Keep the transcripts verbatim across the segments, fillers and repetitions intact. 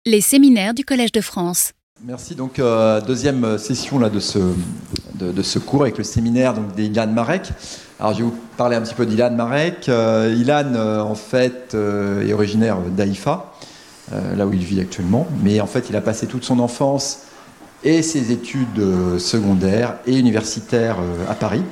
Les séminaires du Collège de France. Merci. Donc, euh, deuxième session là, de, ce, de, de ce cours avec le séminaire donc, d'Ilan Marek. Alors, je vais vous parler un petit peu d'Ilan Marek. Euh, Ilan, euh, en fait, euh, est originaire d'Haïfa, euh, là où il vit actuellement. Mais en fait, il a passé toute son enfance et ses études euh, secondaires et universitaires euh, à Paris.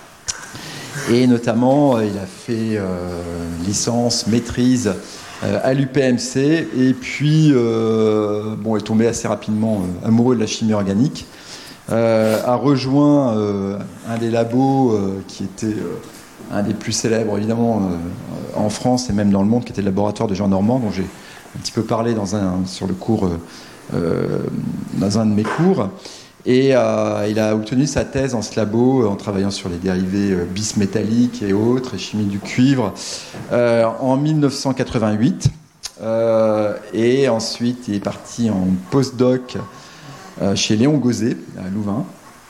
Et notamment, euh, il a fait euh, licence, maîtrise euh, à l'U P M C. Et puis, euh, bon, est tombé assez rapidement euh, amoureux de la chimie organique. Euh, a rejoint euh, un des labos euh, qui était euh, un des plus célèbres, évidemment, euh, en France et même dans le monde, qui était le laboratoire de Jean Normand, dont j'ai un petit peu parlé dans un, sur le cours, euh, euh, dans un de mes cours. Et euh, il a obtenu sa thèse en ce labo, en travaillant sur les dérivés euh, bismétalliques et autres, et chimie du cuivre, euh, en mille neuf cent quatre-vingt-huit. Euh, et ensuite, il est parti en postdoc euh, chez Léon Gauzet, à Louvain,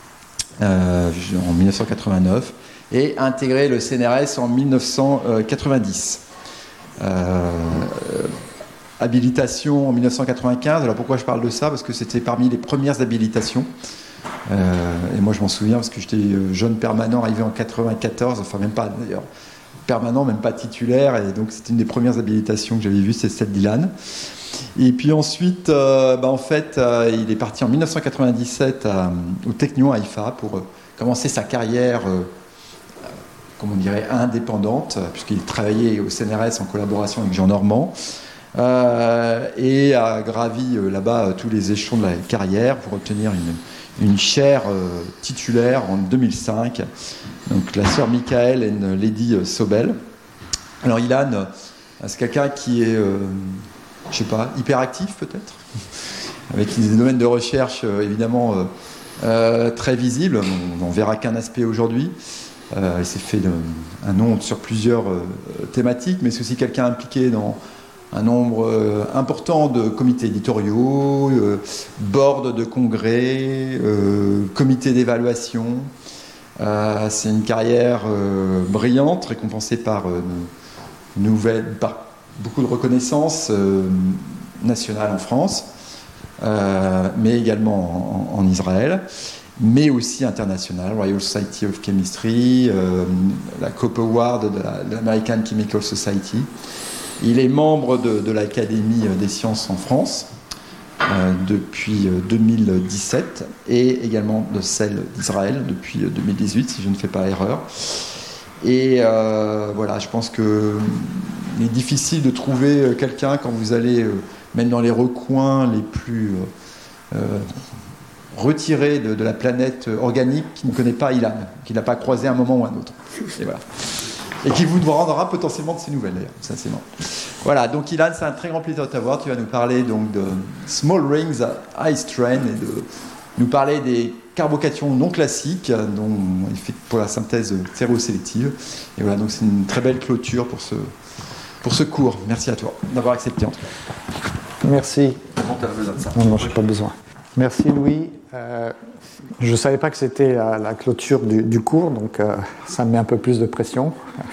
euh, en mille neuf cent quatre-vingt-neuf, et a intégré le C N R S en mille neuf cent quatre-vingt-dix. Euh, Habilitation en mille neuf cent quatre-vingt-quinze. Alors pourquoi je parle de ça? Parce que c'était parmi les premières habilitations. Euh, et moi je m'en souviens parce que j'étais jeune permanent arrivé en quatre-vingt-quatorze, enfin même pas d'ailleurs permanent, même pas titulaire. Et donc c'était une des premières habilitations que j'avais vues, c'est celle d'Ilan. Et puis ensuite, euh, bah en fait, euh, il est parti en mille neuf cent quatre-vingt-dix-sept à, au Technion à Haïfa pour euh, commencer sa carrière, euh, comme on dirait, indépendante, puisqu'il travaillait au C N R S en collaboration avec Jean Normand. Euh, et a gravi euh, là-bas euh, tous les échelons de la carrière pour obtenir une, une chaire euh, titulaire en deux mille cinq. Donc la sœur Michael et une Lady Sobel. Alors Ilan, euh, c'est quelqu'un qui est, euh, je sais pas, hyperactif peut-être, avec des domaines de recherche euh, évidemment euh, euh, très visibles. On n'en verra qu'un aspect aujourd'hui. Euh, il s'est fait de, un nom sur plusieurs euh, thématiques, mais c'est aussi quelqu'un impliqué dans un nombre euh, important de comités éditoriaux, euh, boards de congrès, euh, comités d'évaluation. Euh, c'est une carrière euh, brillante, récompensée par, euh, nouvelle, par beaucoup de reconnaissances euh, nationales en France, euh, mais également en, en Israël, mais aussi internationale, Royal Society of Chemistry, euh, la Cope Award de, la, de l'American Chemical Society. Il est membre de, de l'Académie des sciences en France euh, depuis deux mille dix-sept et également de celle d'Israël depuis deux mille dix-huit, si je ne fais pas erreur. Et euh, voilà, je pense qu'il est difficile de trouver quelqu'un quand vous allez, euh, même dans les recoins les plus euh, retirés de, de la planète organique, qui ne connaît pas Ilan, qui n'a pas croisé un moment ou un autre. Et voilà. Et qui vous rendra potentiellement de ces nouvelles, d'ailleurs. Ça, c'est bon. Voilà, donc Ilan, c'est un très grand plaisir de t'avoir. Tu vas nous parler donc de Small Rings Ice Train et de nous parler des carbocations non classiques, dont il fait pour la synthèse stéréosélective. Et voilà, donc c'est une très belle clôture pour ce, pour ce cours. Merci à toi d'avoir accepté, en tout cas. Merci. Comment tu as besoin de ça? Non, non, je n'ai pas besoin. Merci, Louis. Euh, je ne savais pas que c'était la, la clôture du, du cours, donc euh, ça me met un peu plus de pression.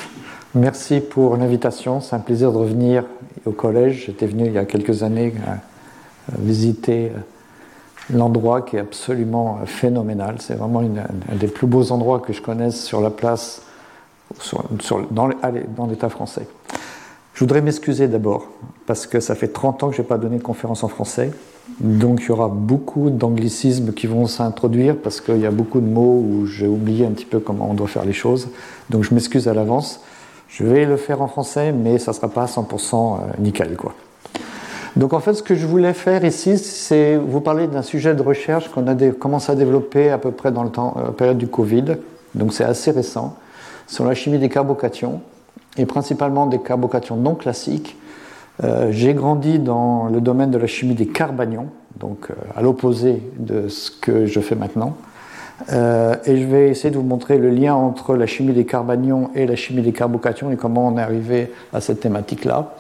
Merci pour l'invitation. C'est un plaisir de revenir au collège. J'étais venu il y a quelques années euh, visiter l'endroit qui est absolument phénoménal. C'est vraiment une, un des plus beaux endroits que je connaisse sur la place, sur, sur, dans, dans l'État français. Je voudrais m'excuser d'abord, parce que ça fait trente ans que je n'ai pas donné de conférence en français. Donc il y aura beaucoup d'anglicismes qui vont s'introduire, parce qu'il y a beaucoup de mots où j'ai oublié un petit peu comment on doit faire les choses. Donc je m'excuse à l'avance. Je vais le faire en français, mais ça ne sera pas à cent pour cent nickel, quoi. Donc en fait, ce que je voulais faire ici, c'est vous parler d'un sujet de recherche qu'on a dé- commencé à développer à peu près dans le temps, euh, période du Covid. Donc c'est assez récent, sur la chimie des carbocations, et principalement des carbocations non classiques. Euh, j'ai grandi dans le domaine de la chimie des carbanions, donc euh, à l'opposé de ce que je fais maintenant. Euh, et je vais essayer de vous montrer le lien entre la chimie des carbanions et la chimie des carbocations et comment on est arrivé à cette thématique-là.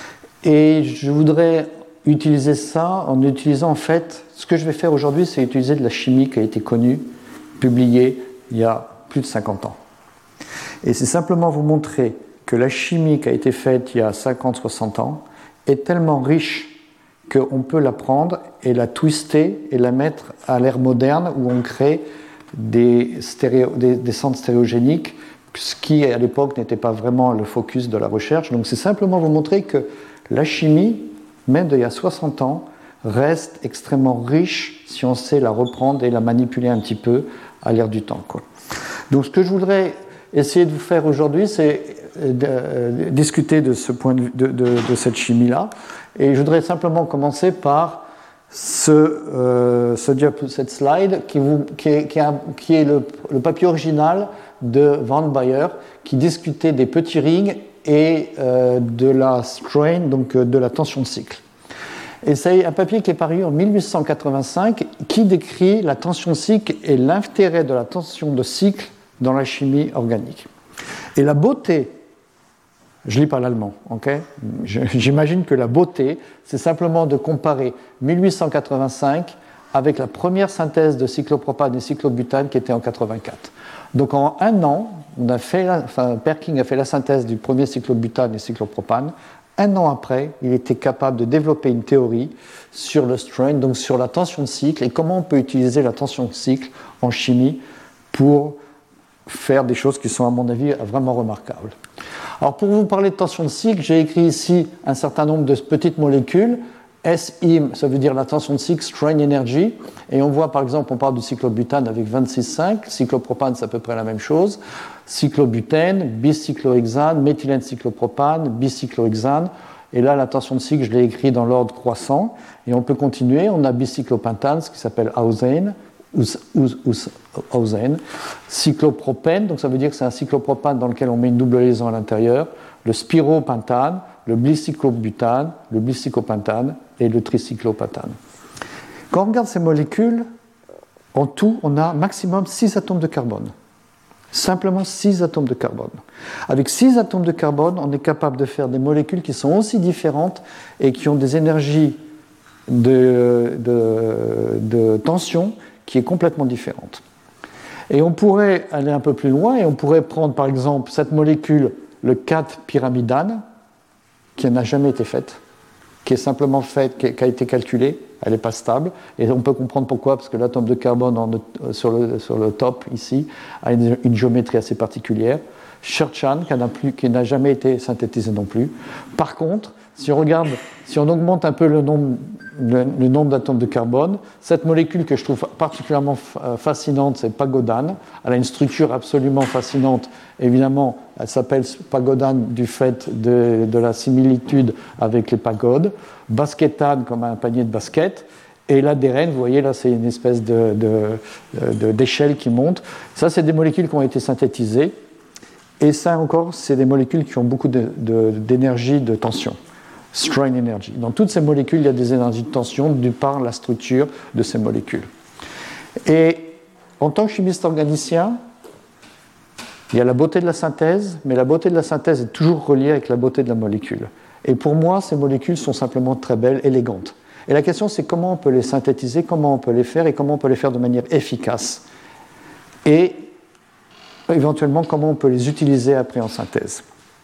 Et je voudrais utiliser ça en utilisant, en fait, ce que je vais faire aujourd'hui, c'est utiliser de la chimie qui a été connue, publiée il y a plus de cinquante ans. Et c'est simplement vous montrer que la chimie qui a été faite il y a cinquante soixante ans est tellement riche qu'on peut la prendre et la twister et la mettre à l'ère moderne où on crée des, stéréo, des, des centres stéréogéniques, ce qui à l'époque n'était pas vraiment le focus de la recherche. Donc c'est simplement vous montrer que la chimie, même d'il y a soixante ans, reste extrêmement riche si on sait la reprendre et la manipuler un petit peu à l'ère du temps, quoi. Donc ce que je voudrais essayer de vous faire aujourd'hui, c'est de, euh, discuter de, ce point de, vue, de, de, de cette chimie-là. Et je voudrais simplement commencer par ce, euh, ce cette slide qui, vous, qui est, qui est, un, qui est le, le papier original de Van Baer qui discutait des petits rings et euh, de la strain, donc euh, de la tension de cycle. Et c'est un papier qui est paru en mille huit cent quatre-vingt-cinq qui décrit la tension de cycle et l'intérêt de la tension de cycle dans la chimie organique. Et la beauté, je ne lis pas l'allemand, ok ? J'imagine que la beauté, c'est simplement de comparer mille huit cent quatre-vingt-cinq avec la première synthèse de cyclopropane et cyclobutane qui était en quatre-vingt-quatre. Donc en un an, on a fait la, enfin, Perkin a fait la synthèse du premier cyclobutane et cyclopropane. Un an après, il était capable de développer une théorie sur le strain, donc sur la tension de cycle, et comment on peut utiliser la tension de cycle en chimie pour faire des choses qui sont, à mon avis, vraiment remarquables. Alors, pour vous parler de tension de cycle, j'ai écrit ici un certain nombre de petites molécules. S I M, ça veut dire la tension de cycle, strain energy. Et on voit, par exemple, on parle du cyclobutane avec vingt-six virgule cinq. Cyclopropane, c'est à peu près la même chose. Cyclobutène, bicyclohexane, méthylène cyclopropane, bicyclohexane. Et là, la tension de cycle, je l'ai écrit dans l'ordre croissant. Et on peut continuer. On a bicyclopentane, ce qui s'appelle Hausane. Hausane. Cyclopropène, donc ça veut dire que c'est un cyclopropane dans lequel on met une double liaison à l'intérieur. Le spiropentane, le bicyclobutane, le bicyclopentane et le tricyclopentane. Quand on regarde ces molécules, en tout, on a maximum six atomes de carbone. Simplement six atomes de carbone. Avec six atomes de carbone, on est capable de faire des molécules qui sont aussi différentes et qui ont des énergies de, de, de tension qui est complètement différente. Et on pourrait aller un peu plus loin et on pourrait prendre par exemple cette molécule, le quatre pyramidane, qui n'a jamais été faite, qui est simplement faite, qui a été calculée, elle n'est pas stable, et on peut comprendre pourquoi, parce que l'atome de carbone en, sur, le, sur le top, ici, a une, une géométrie assez particulière. Scherchan, qui n'a, plus, qui n'a jamais été synthétisé non plus. Par contre, si on regarde, si on augmente un peu le nombre, le, le nombre d'atomes de carbone, cette molécule que je trouve particulièrement fascinante, c'est pagodane. Elle a une structure absolument fascinante. Évidemment, elle s'appelle pagodane du fait de, de la similitude avec les pagodes. Basketane, comme un panier de basket. Et l'adérène, vous voyez, là, c'est une espèce de, de, de, d'échelle qui monte. Ça, c'est des molécules qui ont été synthétisées. Et ça encore, c'est des molécules qui ont beaucoup de, de, d'énergie de tension. Strain energy. Dans toutes ces molécules, il y a des énergies de tension dû par la structure de ces molécules. Et en tant que chimiste organicien, il y a la beauté de la synthèse, mais la beauté de la synthèse est toujours reliée avec la beauté de la molécule. Et pour moi, ces molécules sont simplement très belles, élégantes. Et la question, c'est comment on peut les synthétiser, comment on peut les faire et comment on peut les faire de manière efficace. Et éventuellement, comment on peut les utiliser après en synthèse.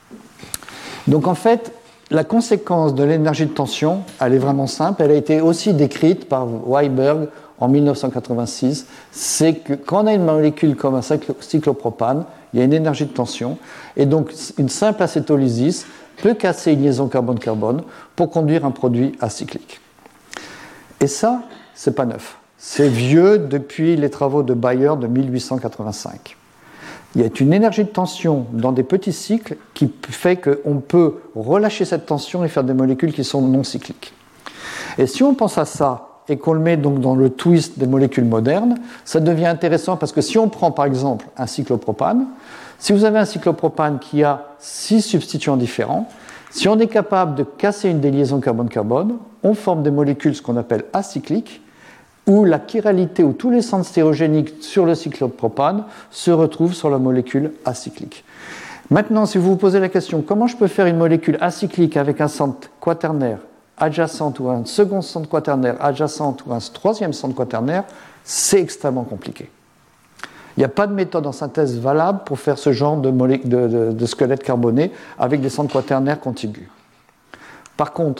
Donc en fait, la conséquence de l'énergie de tension, elle est vraiment simple. Elle a été aussi décrite par Weiberg en mille neuf cent quatre-vingt-six. C'est que quand on a une molécule comme un cyclopropane, il y a une énergie de tension. Et donc, une simple acétolysis peut casser une liaison carbone-carbone pour conduire un produit acyclique. Et ça, c'est pas neuf. C'est vieux depuis les travaux de Bayer de mille huit cent quatre-vingt-cinq. Il y a une énergie de tension dans des petits cycles qui fait qu'on peut relâcher cette tension et faire des molécules qui sont non cycliques. Et si on pense à ça et qu'on le met donc dans le twist des molécules modernes, ça devient intéressant parce que si on prend par exemple un cyclopropane, si vous avez un cyclopropane qui a six substituants différents, si on est capable de casser une des liaisons carbone-carbone, on forme des molécules ce qu'on appelle acycliques, où la chiralité ou tous les centres stéréogéniques sur le cyclopropane se retrouvent sur la molécule acyclique. Maintenant, si vous vous posez la question, comment je peux faire une molécule acyclique avec un centre quaternaire adjacent ou un second centre quaternaire adjacent ou un troisième centre quaternaire, c'est extrêmement compliqué. Il n'y a pas de méthode en synthèse valable pour faire ce genre de, molé- de, de, de squelette carboné avec des centres quaternaires contigus. Par contre,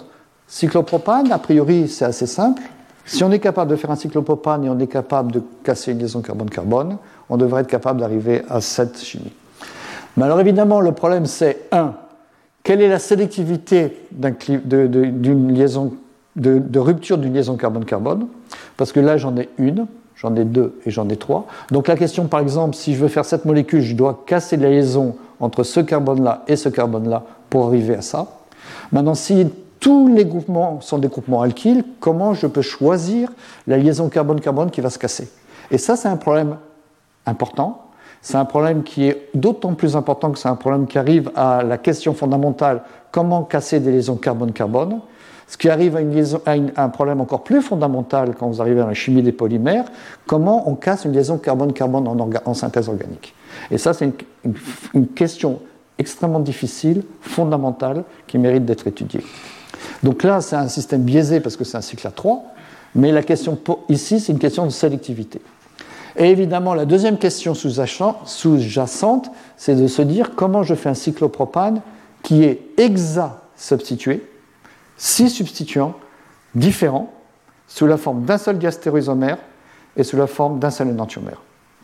Cyclopropane, a priori, c'est assez simple. Si on est capable de faire un cyclopropane et on est capable de casser une liaison carbone-carbone, on devrait être capable d'arriver à cette chimie. Mais alors évidemment, le problème c'est, un, quelle est la sélectivité d'un, de, de, d'une liaison, de, de rupture d'une liaison carbone-carbone? Parce que là, j'en ai une, j'en ai deux et j'en ai trois. Donc la question, par exemple, si je veux faire cette molécule, je dois casser la liaison entre ce carbone-là et ce carbone-là pour arriver à ça. Maintenant, si tous les groupements sont des groupements alkyles, comment je peux choisir la liaison carbone-carbone qui va se casser? Et ça, c'est un problème important. C'est un problème qui est d'autant plus important que c'est un problème qui arrive à la question fondamentale, comment casser des liaisons carbone-carbone. Ce qui arrive à, une liaison, à, une, à un problème encore plus fondamental quand vous arrivez à la chimie des polymères, comment on casse une liaison carbone-carbone en, orga, en synthèse organique. Et ça, c'est une, une, une question extrêmement difficile, fondamentale, qui mérite d'être étudiée. Donc là, c'est un système biaisé parce que c'est un cycle à trois, mais la question ici, c'est une question de sélectivité. Et évidemment, la deuxième question sous-jacente, c'est de se dire comment je fais un cyclopropane qui est hexa-substitué, six substituants différents, sous la forme d'un seul diastéréoisomère et sous la forme d'un seul énantiomère.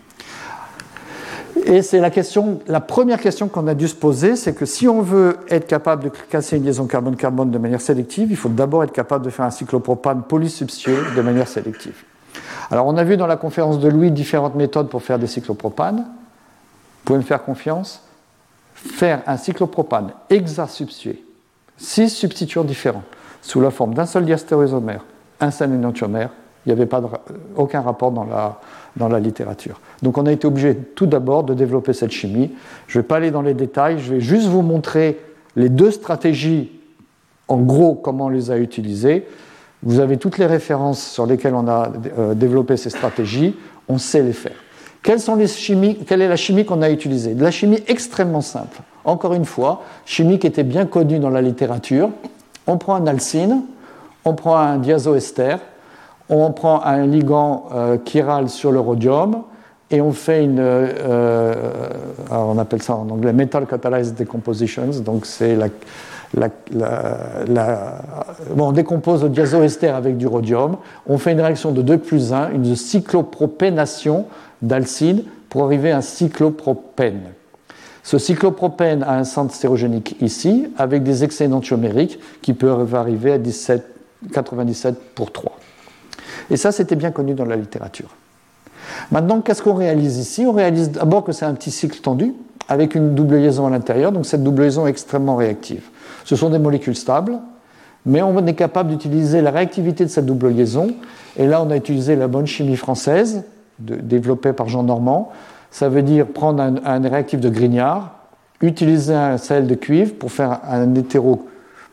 Et c'est la, question, la première question qu'on a dû se poser, c'est que si on veut être capable de casser une liaison carbone-carbone de manière sélective, il faut d'abord être capable de faire un cyclopropane polysubstitué de manière sélective. Alors on a vu dans la conférence de Louis différentes méthodes pour faire des cyclopropanes. Vous pouvez me faire confiance. Faire un cyclopropane hexasubstitué, six substituants différents, sous la forme d'un seul diastéréoisomère, un seul énantiomère, il n'y avait pas de, aucun rapport dans la, dans la littérature. Donc on a été obligé tout d'abord de développer cette chimie. Je ne vais pas aller dans les détails, je vais juste vous montrer les deux stratégies, en gros, comment on les a utilisées. Vous avez toutes les références sur lesquelles on a euh, développé ces stratégies, on sait les faire. Quelles sont les chimies, quelle est la chimie qu'on a utilisée? De la chimie extrêmement simple. Encore une fois, chimie qui était bien connue dans la littérature. On prend un alcyne, on prend un diazoester, on prend un ligand euh, chiral sur le rhodium et on fait une, euh, on appelle ça en anglais metal catalyzed decompositions, donc c'est la, la, la, la bon, on décompose le diazoester avec du rhodium, on fait une réaction de deux plus un, une cyclopropénation d'alcyne pour arriver à un cyclopropène. Ce cyclopropène a un centre stérogénique ici, avec des excès énantiomériques qui peuvent arriver à dix-sept, quatre-vingt-dix-sept pour trois. Et ça, c'était bien connu dans la littérature. Maintenant, qu'est-ce qu'on réalise ici? On réalise d'abord que c'est un petit cycle tendu, avec une double liaison à l'intérieur, donc cette double liaison est extrêmement réactive. Ce sont des molécules stables, mais on est capable d'utiliser la réactivité de cette double liaison, et là, on a utilisé la bonne chimie française, de, développée par Jean Normand. Ça veut dire prendre un, un réactif de Grignard, utiliser un sel de cuivre pour faire un hétéro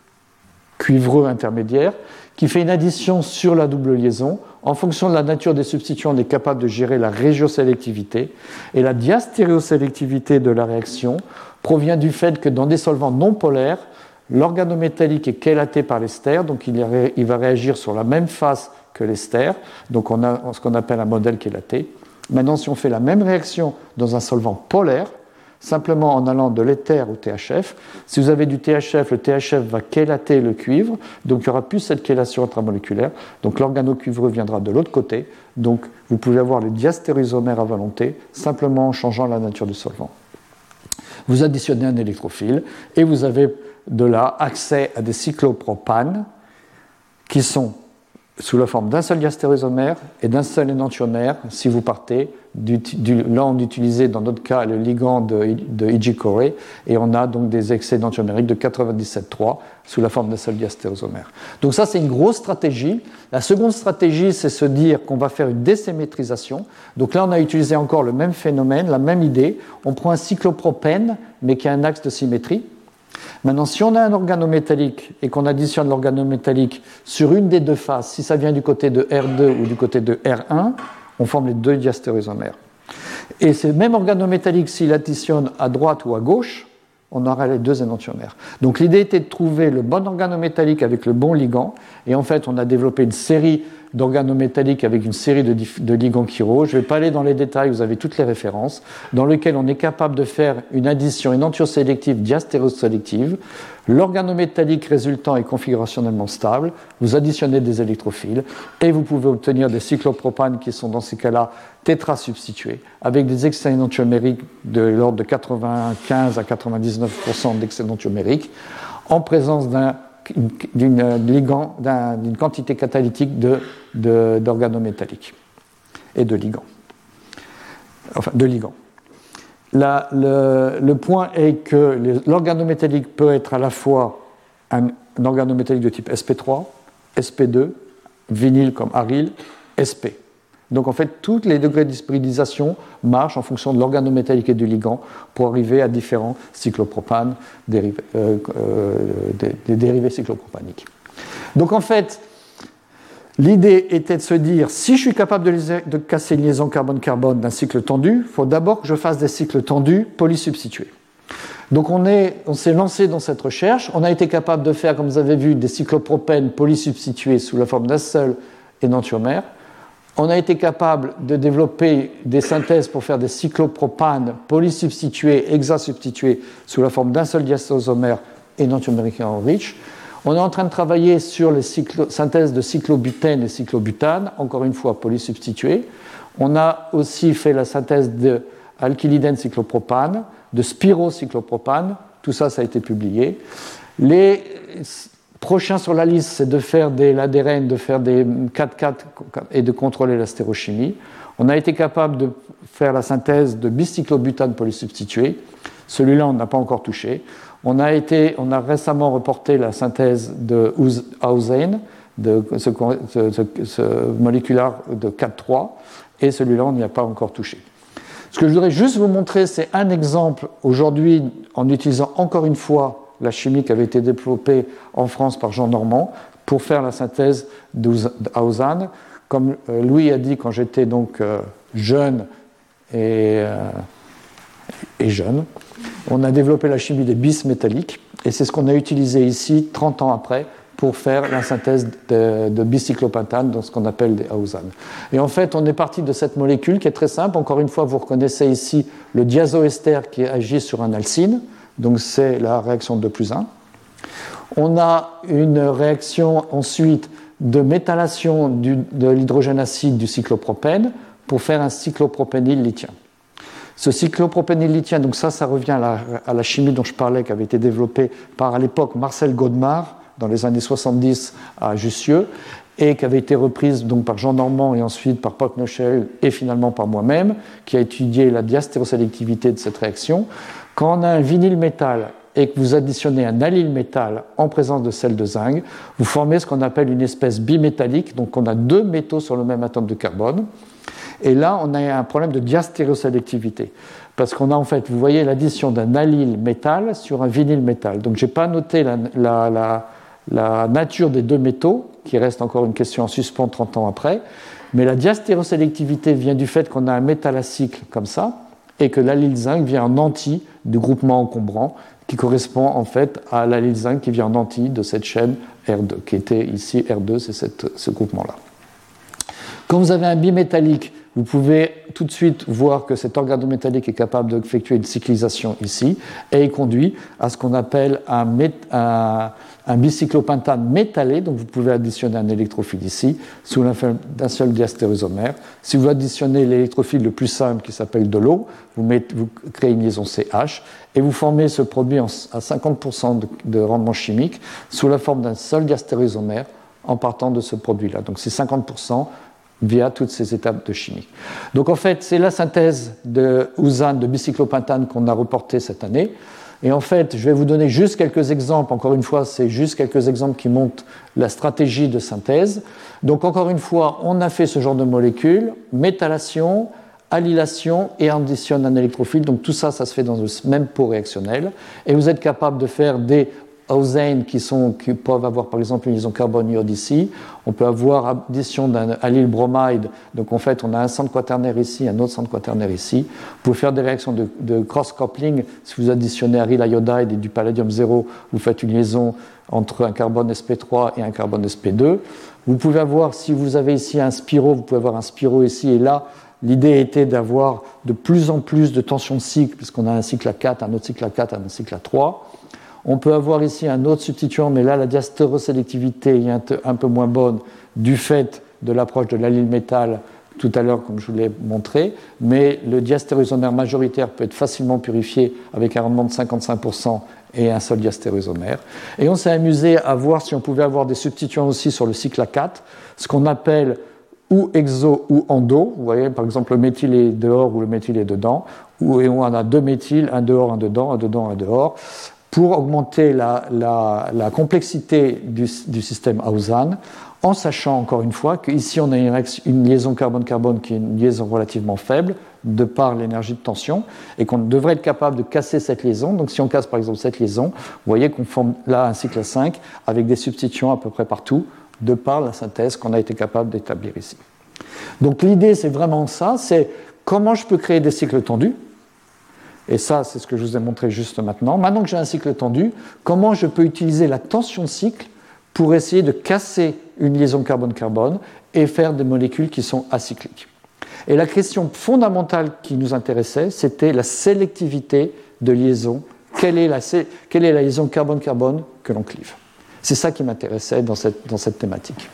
cuivreux intermédiaire, qui fait une addition sur la double liaison. En fonction de la nature des substituants, on est capable de gérer la régiosélectivité. Et la diastéréosélectivité de la réaction provient du fait que dans des solvants non polaires, l'organométallique est chélaté par l'ester, donc il, ré, il va réagir sur la même phase que l'ester. Donc on a ce qu'on appelle un modèle chélaté. Maintenant, si on fait la même réaction dans un solvant polaire, simplement en allant de l'éther au T H F, si vous avez du T H F, le T H F va chélater le cuivre, donc il n'y aura plus cette chélation intramoléculaire, donc l'organocuivreux viendra de l'autre côté, donc vous pouvez avoir le diastéréoisomère à volonté, simplement en changeant la nature du solvant. Vous additionnez un électrophile, et vous avez de là accès à des cyclopropanes qui sont sous la forme d'un seul diastéréoisomère et d'un seul énantiomère, si vous partez, du, du, là on utilisait dans notre cas le ligand de, de Iji-Corée, et on a donc des excès énantiomériques de quatre-vingt-dix-sept virgule trois sous la forme d'un seul diastéréoisomère. Donc ça c'est une grosse stratégie. La seconde stratégie, c'est se dire qu'on va faire une désymétrisation. Donc là on a utilisé encore le même phénomène, la même idée. On prend un cyclopropène, mais qui a un axe de symétrie. Maintenant, si on a un organométallique et qu'on additionne l'organométallique sur une des deux faces, si ça vient du côté de R deux ou du côté de R un, on forme les deux diastéréoisomères. Et ce même organométallique, s'il additionne à droite ou à gauche, on aura les deux énantiomères. Donc l'idée était de trouver le bon organométallique avec le bon ligand, et en fait on a développé une série d'organométalliques avec une série de, de ligands chiro. Je ne vais pas aller dans les détails, vous avez toutes les références, dans lesquels on est capable de faire une addition énantiosélective diastéréosélective. L'organométallique résultant est configurationnellement stable. Vous additionnez des électrophiles et vous pouvez obtenir des cyclopropanes qui sont dans ces cas-là tétrasubstitués avec des excès énantiomériques de l'ordre de quatre-vingt-quinze à quatre-vingt-dix-neuf pour cent d'excès énantiomériques en présence d'un d'une, ligand, d'un, d'une quantité catalytique de, de, d'organométalliques et de ligands. Enfin, de ligands. La, le, le point est que les, l'organométallique peut être à la fois un, un organométallique de type S P trois, S P deux, vinyle comme aryl, S P. Donc en fait, tous les degrés d'hybridisation marchent en fonction de l'organométallique et du ligand pour arriver à différents cyclopropanes, dérivés, euh, euh, des, des dérivés cyclopropaniques. Donc en fait, l'idée était de se dire, si je suis capable de, les, de casser une liaison carbone-carbone d'un cycle tendu, il faut d'abord que je fasse des cycles tendus polysubstitués. Donc on, est, on s'est lancé dans cette recherche, on a été capable de faire, comme vous avez vu, des cyclopropènes polysubstitués sous la forme d'un seul énantiomère. On a été capable de développer des synthèses pour faire des cyclopropanes polysubstitués, hexasubstitués sous la forme d'un seul diastérosomère énantiomérique enrich. On est en train de travailler sur les cyclo- synthèses de cyclobutène et cyclobutane, encore une fois polysubstituées. On a aussi fait la synthèse d'alkylidène cyclopropane, de spirocyclopropane. Tout ça, ça a été publié. Les prochains sur la liste, c'est de faire des ladérènes, de faire des quatre quatre et de contrôler la stérochimie. On a été capable de faire la synthèse de bicyclobutane polysubstitué. Celui-là, on n'a pas encore touché. On a, été, on a récemment reporté la synthèse de Hausen, de ce, ce, ce moléculaire de quatre trois, et celui-là, on n'y a pas encore touché. Ce que je voudrais juste vous montrer, c'est un exemple aujourd'hui, en utilisant encore une fois la chimie qui avait été développée en France par Jean Normand pour faire la synthèse d'Hausen. Comme Louis a dit quand j'étais donc jeune et, et jeune, on a développé la chimie des bis métalliques et c'est ce qu'on a utilisé ici trente ans après pour faire la synthèse de, de bicyclopentane dans ce qu'on appelle des Hausen. Et en fait, on est parti de cette molécule qui est très simple. Encore une fois, vous reconnaissez ici le diazoester qui agit sur un alcyne. Donc c'est la réaction deux plus un. On a une réaction ensuite de méthylation du, de l'hydrogène acide du cyclopropène pour faire un cyclopropényl lithien. Ce cyclopropényl lithien, donc ça, ça revient à la, à la chimie dont je parlais, qui avait été développée par à l'époque Marcel Godemar dans les années soixante-dix à Jussieu et qui avait été reprise donc par Jean Normand et ensuite par Paul Knoschel et finalement par moi-même, qui a étudié la diastérosélectivité de cette réaction. Quand on a un vinyle métal et que vous additionnez un allyl métal en présence de sel de zinc, vous formez ce qu'on appelle une espèce bimétallique, donc on a deux métaux sur le même atome de carbone. Et là, on a un problème de diastérosélectivité, parce qu'on a en fait, vous voyez l'addition d'un allyl métal sur un vinyle métal. Donc je n'ai pas noté la, la, la, la nature des deux métaux, qui reste encore une question en suspens trente ans après, mais la diastérosélectivité vient du fait qu'on a un métal à cycle comme ça, et que l'allyl zinc vient en anti du groupement encombrant, qui correspond en fait à l'allyl zinc qui vient en anti de cette chaîne R deux, qui était ici R deux, c'est cette, ce groupement-là. Quand vous avez un bimétallique, vous pouvez tout de suite voir que cet organométallique est capable d'effectuer une cyclisation ici, et il conduit à ce qu'on appelle un, mét- un, un bicyclopentane métallé, donc vous pouvez additionner un électrophile ici, sous l'influence d'un seul diastérosomère. Si vous additionnez l'électrophile le plus simple, qui s'appelle de l'eau, vous, mettez, vous créez une liaison C H, et vous formez ce produit en, à cinquante pour cent de, de rendement chimique, sous la forme d'un seul diastérosomère, en partant de ce produit-là. Donc c'est cinquante pour cent via toutes ces étapes de chimie. Donc en fait, c'est la synthèse de Hausen, de bicyclopentane qu'on a reportée cette année. Et en fait, je vais vous donner juste quelques exemples. Encore une fois, c'est juste quelques exemples qui montrent la stratégie de synthèse. Donc encore une fois, on a fait ce genre de molécules, méthylation, allylation et additionne un électrophile. Donc tout ça, ça se fait dans le même pot réactionnel. Et vous êtes capable de faire des Hausen qui, sont, qui peuvent avoir par exemple une liaison carbone-iode ici. On peut avoir addition d'un allyl bromide. Donc en fait, on a un centre quaternaire ici, un autre centre quaternaire ici. Vous pouvez faire des réactions de, de cross-coupling. Si vous additionnez aryl iodide et du palladium zéro, vous faites une liaison entre un carbone S P trois et un carbone S P deux. Vous pouvez avoir, si vous avez ici un spiro, vous pouvez avoir un spiro ici et là. L'idée était d'avoir de plus en plus de tension de cycle, puisqu'on a un cycle à quatre, un autre cycle à quatre, un cycle à trois. On peut avoir ici un autre substituant, mais là, la diastérosélectivité est un peu moins bonne du fait de l'approche de l'allyle métal tout à l'heure, comme je vous l'ai montré. Mais le diastéréosomère majoritaire peut être facilement purifié avec un rendement de cinquante-cinq pour cent et un seul diastéréosomère. Et on s'est amusé à voir si on pouvait avoir des substituants aussi sur le cycle à quatre, ce qu'on appelle ou exo ou endo. Vous voyez, par exemple, le méthyle est dehors ou le méthyle est dedans, ou on a deux méthyles, un dehors, un dedans, un dedans, un dehors, pour augmenter la, la, la complexité du, du système Hausan, en sachant encore une fois qu'ici on a une, une liaison carbone-carbone qui est une liaison relativement faible, de par l'énergie de tension, et qu'on devrait être capable de casser cette liaison. Donc si on casse par exemple cette liaison, vous voyez qu'on forme là un cycle à cinq avec des substituants à peu près partout, de par la synthèse qu'on a été capable d'établir ici. Donc l'idée, c'est vraiment ça, c'est comment je peux créer des cycles tendus, et ça, c'est ce que je vous ai montré juste maintenant. Maintenant que j'ai un cycle tendu, comment je peux utiliser la tension de cycle pour essayer de casser une liaison carbone-carbone et faire des molécules qui sont acycliques. Et la question fondamentale qui nous intéressait, c'était la sélectivité de liaison. Quelle est la, quelle est la liaison carbone-carbone que l'on clive ? C'est ça qui m'intéressait dans cette, dans cette thématique.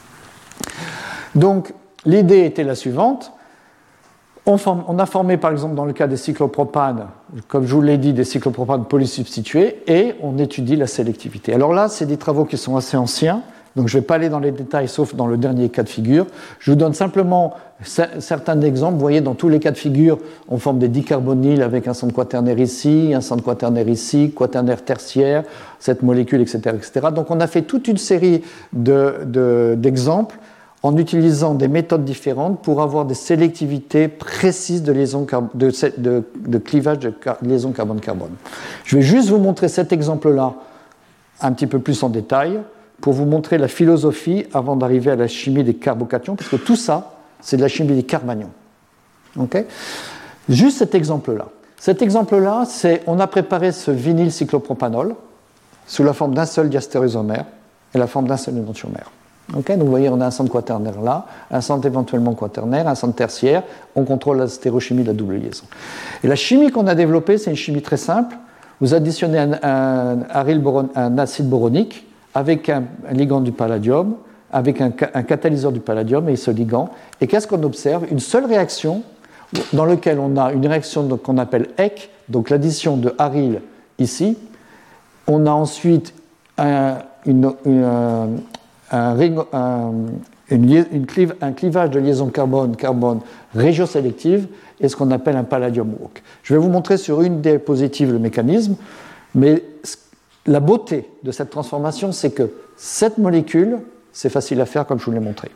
Donc, l'idée était la suivante. On, forme, on a formé, par exemple, dans le cas des cyclopropanes, comme je vous l'ai dit, des cyclopropanes polysubstitués, et on étudie la sélectivité. Alors là, c'est des travaux qui sont assez anciens, donc je ne vais pas aller dans les détails, sauf dans le dernier cas de figure. Je vous donne simplement certains exemples. Vous voyez, dans tous les cas de figure, on forme des dicarbonyles avec un centre quaternaire ici, un centre quaternaire ici, quaternaire tertiaire, cette molécule, et cetera, et cetera. Donc on a fait toute une série de, de, d'exemples en utilisant des méthodes différentes pour avoir des sélectivités précises de, liaison, de, de, de clivage de liaison carbone-carbone. Je vais juste vous montrer cet exemple-là un petit peu plus en détail pour vous montrer la philosophie avant d'arriver à la chimie des carbocations, parce que tout ça, c'est de la chimie des carbanions. Okay ? Juste cet exemple-là. Cet exemple-là, c'est on a préparé ce vinyle cyclopropanol sous la forme d'un seul diastéréosomère et la forme d'un seul énantiomère. Okay, donc vous voyez, on a un centre quaternaire là, un centre éventuellement quaternaire, un centre tertiaire, on contrôle la stéréochimie de la double liaison. Et la chimie qu'on a développée, c'est une chimie très simple. Vous additionnez un, un, aryl boron, un acide boronique avec un, un ligand du palladium, avec un, un catalyseur du palladium et ce ligand. Et qu'est-ce qu'on observe ? Une seule réaction dans laquelle on a une réaction qu'on appelle E C, donc l'addition de aryl ici. On a ensuite un, une, une, un Un, un, une, une clive, un clivage de liaison carbone-carbone régiosélective et ce qu'on appelle un palladium walk. Je vais vous montrer sur une diapositive le mécanisme, mais la beauté de cette transformation, c'est que cette molécule, c'est facile à faire comme je vous l'ai montré.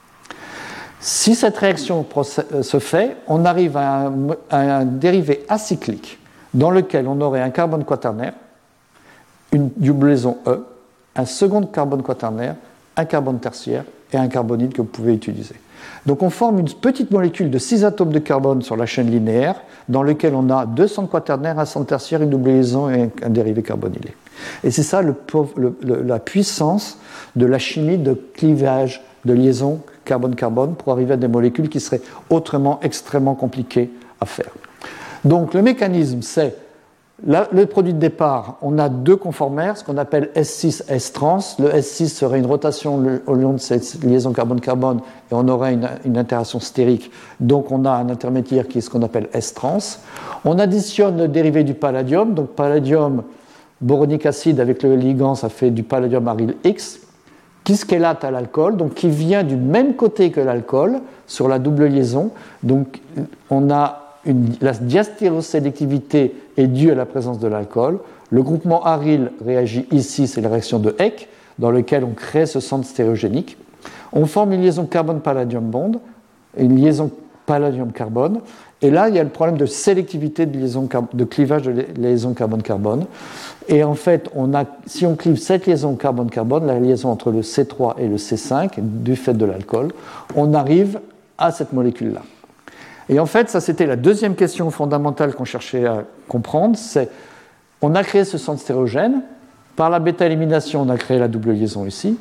Si cette réaction se fait, on arrive à un, à un dérivé acyclique dans lequel on aurait un carbone quaternaire, une double liaison E, un second carbone quaternaire, un carbone tertiaire et un carbonyle que vous pouvez utiliser. Donc on forme une petite molécule de six atomes de carbone sur la chaîne linéaire dans lequel on a deux centres quaternaires, un centre tertiaire, une double liaison et un dérivé carbonylé. Et c'est ça le, le, le, la puissance de la chimie de clivage de liaison carbone-carbone pour arriver à des molécules qui seraient autrement extrêmement compliquées à faire. Donc le mécanisme, c'est Là, le produit de départ, on a deux conformères, ce qu'on appelle S six S trans. Le S six serait une rotation au long de cette liaison carbone-carbone et on aurait une, une interaction stérique. Donc on a un intermédiaire qui est ce qu'on appelle S trans. On additionne le dérivé du palladium, donc palladium boronique acide avec le ligand, ça fait du palladium aryl X, qui scélate à l'alcool, donc qui vient du même côté que l'alcool sur la double liaison. Donc on a Une, la diastérosélectivité est due à la présence de l'alcool. Le groupement aryl réagit ici, c'est la réaction de E C, dans laquelle on crée ce centre stéréogénique. On forme une liaison carbone-palladium bond, une liaison palladium-carbone. Et là, il y a le problème de sélectivité de, liaison, de clivage de liaison carbone-carbone. Et en fait, on a, si on clive cette liaison carbone-carbone, la liaison entre le C trois et le C cinq, du fait de l'alcool, on arrive à cette molécule-là. Et en fait, ça c'était la deuxième question fondamentale qu'on cherchait à comprendre, c'est on a créé ce centre stérogène, par la bêta-élimination on a créé la double liaison ici,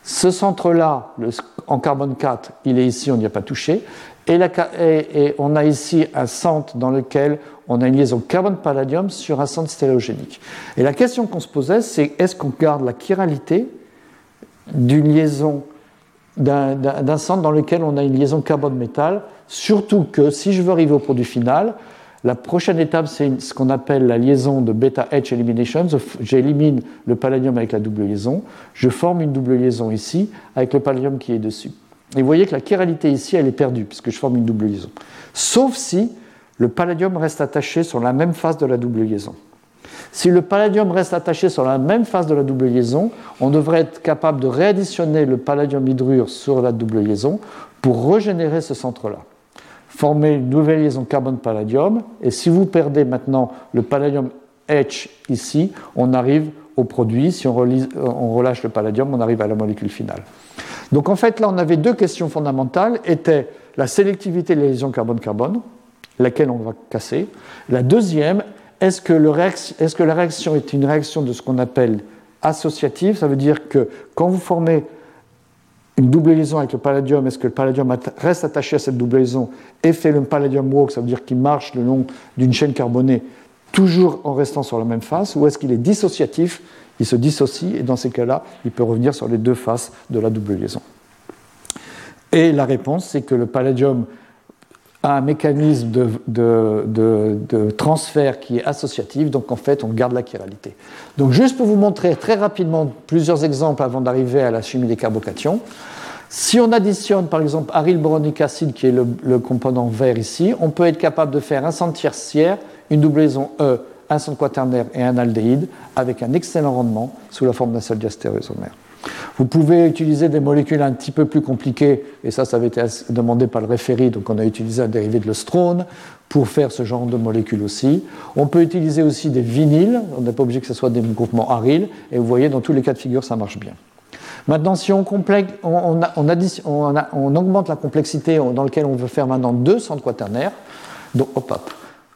Ce centre-là, le- en carbone quatre, il est ici, on n'y a pas touché. Et, la, et, et on a ici un centre dans lequel on a une liaison carbone-palladium sur un centre stéréogénique. Et la question qu'on se posait, c'est est-ce qu'on garde la chiralité d'une liaison, d'un, d'un, d'un centre dans lequel on a une liaison carbone-métal, surtout que si je veux arriver au produit final, la prochaine étape, c'est ce qu'on appelle la liaison de beta-H elimination. J'élimine le palladium avec la double liaison. Je forme une double liaison ici avec le palladium qui est dessus. Et vous voyez que la chiralité ici, elle est perdue puisque je forme une double liaison. Sauf si le palladium reste attaché sur la même face de la double liaison. Si le palladium reste attaché sur la même face de la double liaison, on devrait être capable de réadditionner le palladium hydrure sur la double liaison pour régénérer ce centre-là. Former une nouvelle liaison carbone-palladium, et si vous perdez maintenant le palladium H ici, on arrive au produit. Si on, relise, on relâche le palladium, on arrive à la molécule finale. Donc en fait, là, on avait deux questions fondamentales, étaient la sélectivité de la liaison carbone-carbone, laquelle on va casser. La deuxième, est-ce que, le réaction, est-ce que la réaction est une réaction de ce qu'on appelle associative? Ça veut dire que quand vous formez une double liaison avec le palladium, est-ce que le palladium reste attaché à cette double liaison et fait le palladium walk, ça veut dire qu'il marche le long d'une chaîne carbonée, toujours en restant sur la même face, ou est-ce qu'il est dissociatif? Il se dissocie, et dans ces cas-là, il peut revenir sur les deux faces de la double liaison. Et la réponse, c'est que le palladium a un mécanisme de, de, de, de transfert qui est associatif, donc en fait, on garde la chiralité. Donc juste pour vous montrer très rapidement plusieurs exemples avant d'arriver à la chimie des carbocations, si on additionne par exemple aryl boronique acide, qui est le, le composant vert ici, on peut être capable de faire un centre tertiaire, une double liaison E, un centre quaternaire et un aldéhyde, avec un excellent rendement sous la forme d'un seul diastéréoisomère. Vous pouvez utiliser des molécules un petit peu plus compliquées, et ça, ça avait été demandé par le référé, donc on a utilisé un dérivé de l'ostrone pour faire ce genre de molécules aussi. On peut utiliser aussi des vinyles, on n'est pas obligé que ce soit des groupements aryl, et vous voyez, dans tous les cas de figure, ça marche bien. Maintenant, si on, complète, on, on, a, on, addition, on, a, on augmente la complexité dans laquelle on veut faire maintenant deux centres quaternaires, donc hop hop,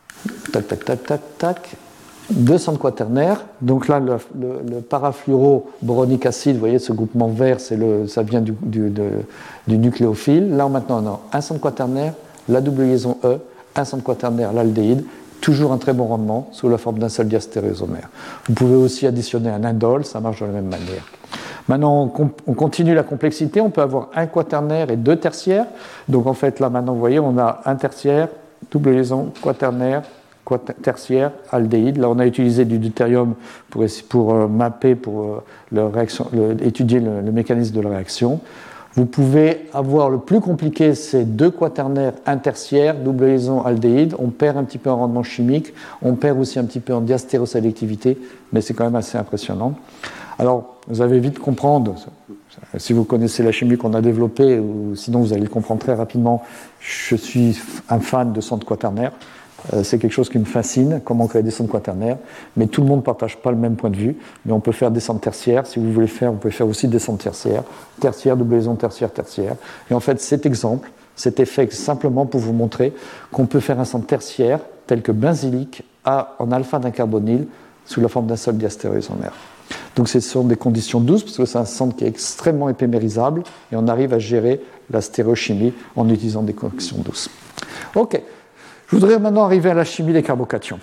tac tac tac tac tac, deux centres quaternaires. Donc là, le, le, le parafluoroboronique acide, vous voyez, ce groupement vert, c'est le, ça vient du, du, de, du nucléophile. Là, maintenant, on a un centre quaternaire, la double liaison E, un centre quaternaire, l'aldéhyde, toujours un très bon rendement sous la forme d'un seul diastéréosomère. Vous pouvez aussi additionner un indole, ça marche de la même manière. Maintenant, on, on continue la complexité, on peut avoir un quaternaire et deux tertiaires. Donc en fait, là, maintenant, vous voyez, on a un tertiaire, double liaison, quaternaire, tertiaire, aldéhyde. Là, on a utilisé du deutérium pour, pour euh, mapper, pour euh, le réaction, le, étudier le, le mécanisme de la réaction. Vous pouvez avoir le plus compliqué, c'est deux quaternaires, un tertiaire, double liaison, aldéhyde. On perd un petit peu en rendement chimique, on perd aussi un petit peu en diastérosélectivité, mais c'est quand même assez impressionnant. Alors, vous allez vite comprendre, si vous connaissez la chimie qu'on a développée, ou sinon vous allez le comprendre très rapidement, je suis un fan de centres quaternaires. C'est quelque chose qui me fascine, comment créer des centres quaternaires, mais tout le monde ne partage pas le même point de vue, mais on peut faire des centres tertiaires, si vous voulez faire, vous pouvez faire aussi des centres tertiaires, tertiaire, double liaison, tertiaire, tertiaire, et en fait cet exemple, cet effet simplement pour vous montrer qu'on peut faire un centre tertiaire, tel que benzylique, à, en alpha d'un carbonyle, sous la forme d'un seul diastéréosomère. Donc ce sont des conditions douces, parce que c'est un centre qui est extrêmement éphémérisable, et on arrive à gérer la stéréochimie en utilisant des conditions douces. Ok. Je voudrais maintenant arriver à la chimie des carbocations.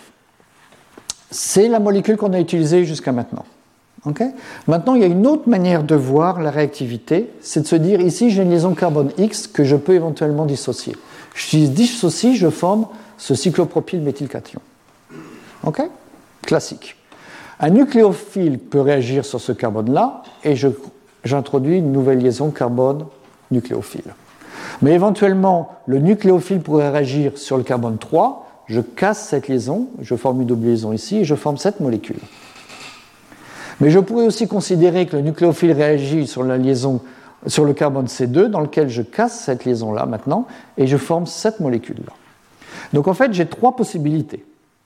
C'est la molécule qu'on a utilisée jusqu'à maintenant. Okay ? Maintenant, il y a une autre manière de voir la réactivité, c'est de se dire, ici, j'ai une liaison carbone X que je peux éventuellement dissocier. Je dissocie, je forme ce cyclopropyl-méthylcation. Ok ? Classique. Un nucléophile peut réagir sur ce carbone-là, et je, j'introduis une nouvelle liaison carbone-nucléophile. Mais éventuellement, le nucléophile pourrait réagir sur le carbone trois, je casse cette liaison, je forme une double liaison ici, et je forme cette molécule. Mais je pourrais aussi considérer que le nucléophile réagit sur la liaison, sur le carbone C deux, dans lequel je casse cette liaison-là maintenant, et je forme cette molécule-là. Donc en fait, j'ai trois possibilités.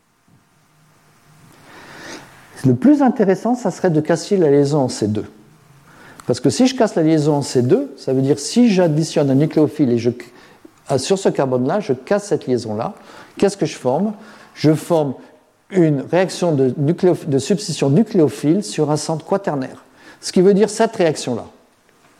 Le plus intéressant, ça serait de casser la liaison en C deux. Parce que si je casse la liaison en C deux, ça veut dire si j'additionne un nucléophile et je, sur ce carbone-là, je casse cette liaison-là, qu'est-ce que je forme ? Je forme une réaction de, nucléo, de substitution nucléophile sur un centre quaternaire. Ce qui veut dire cette réaction-là.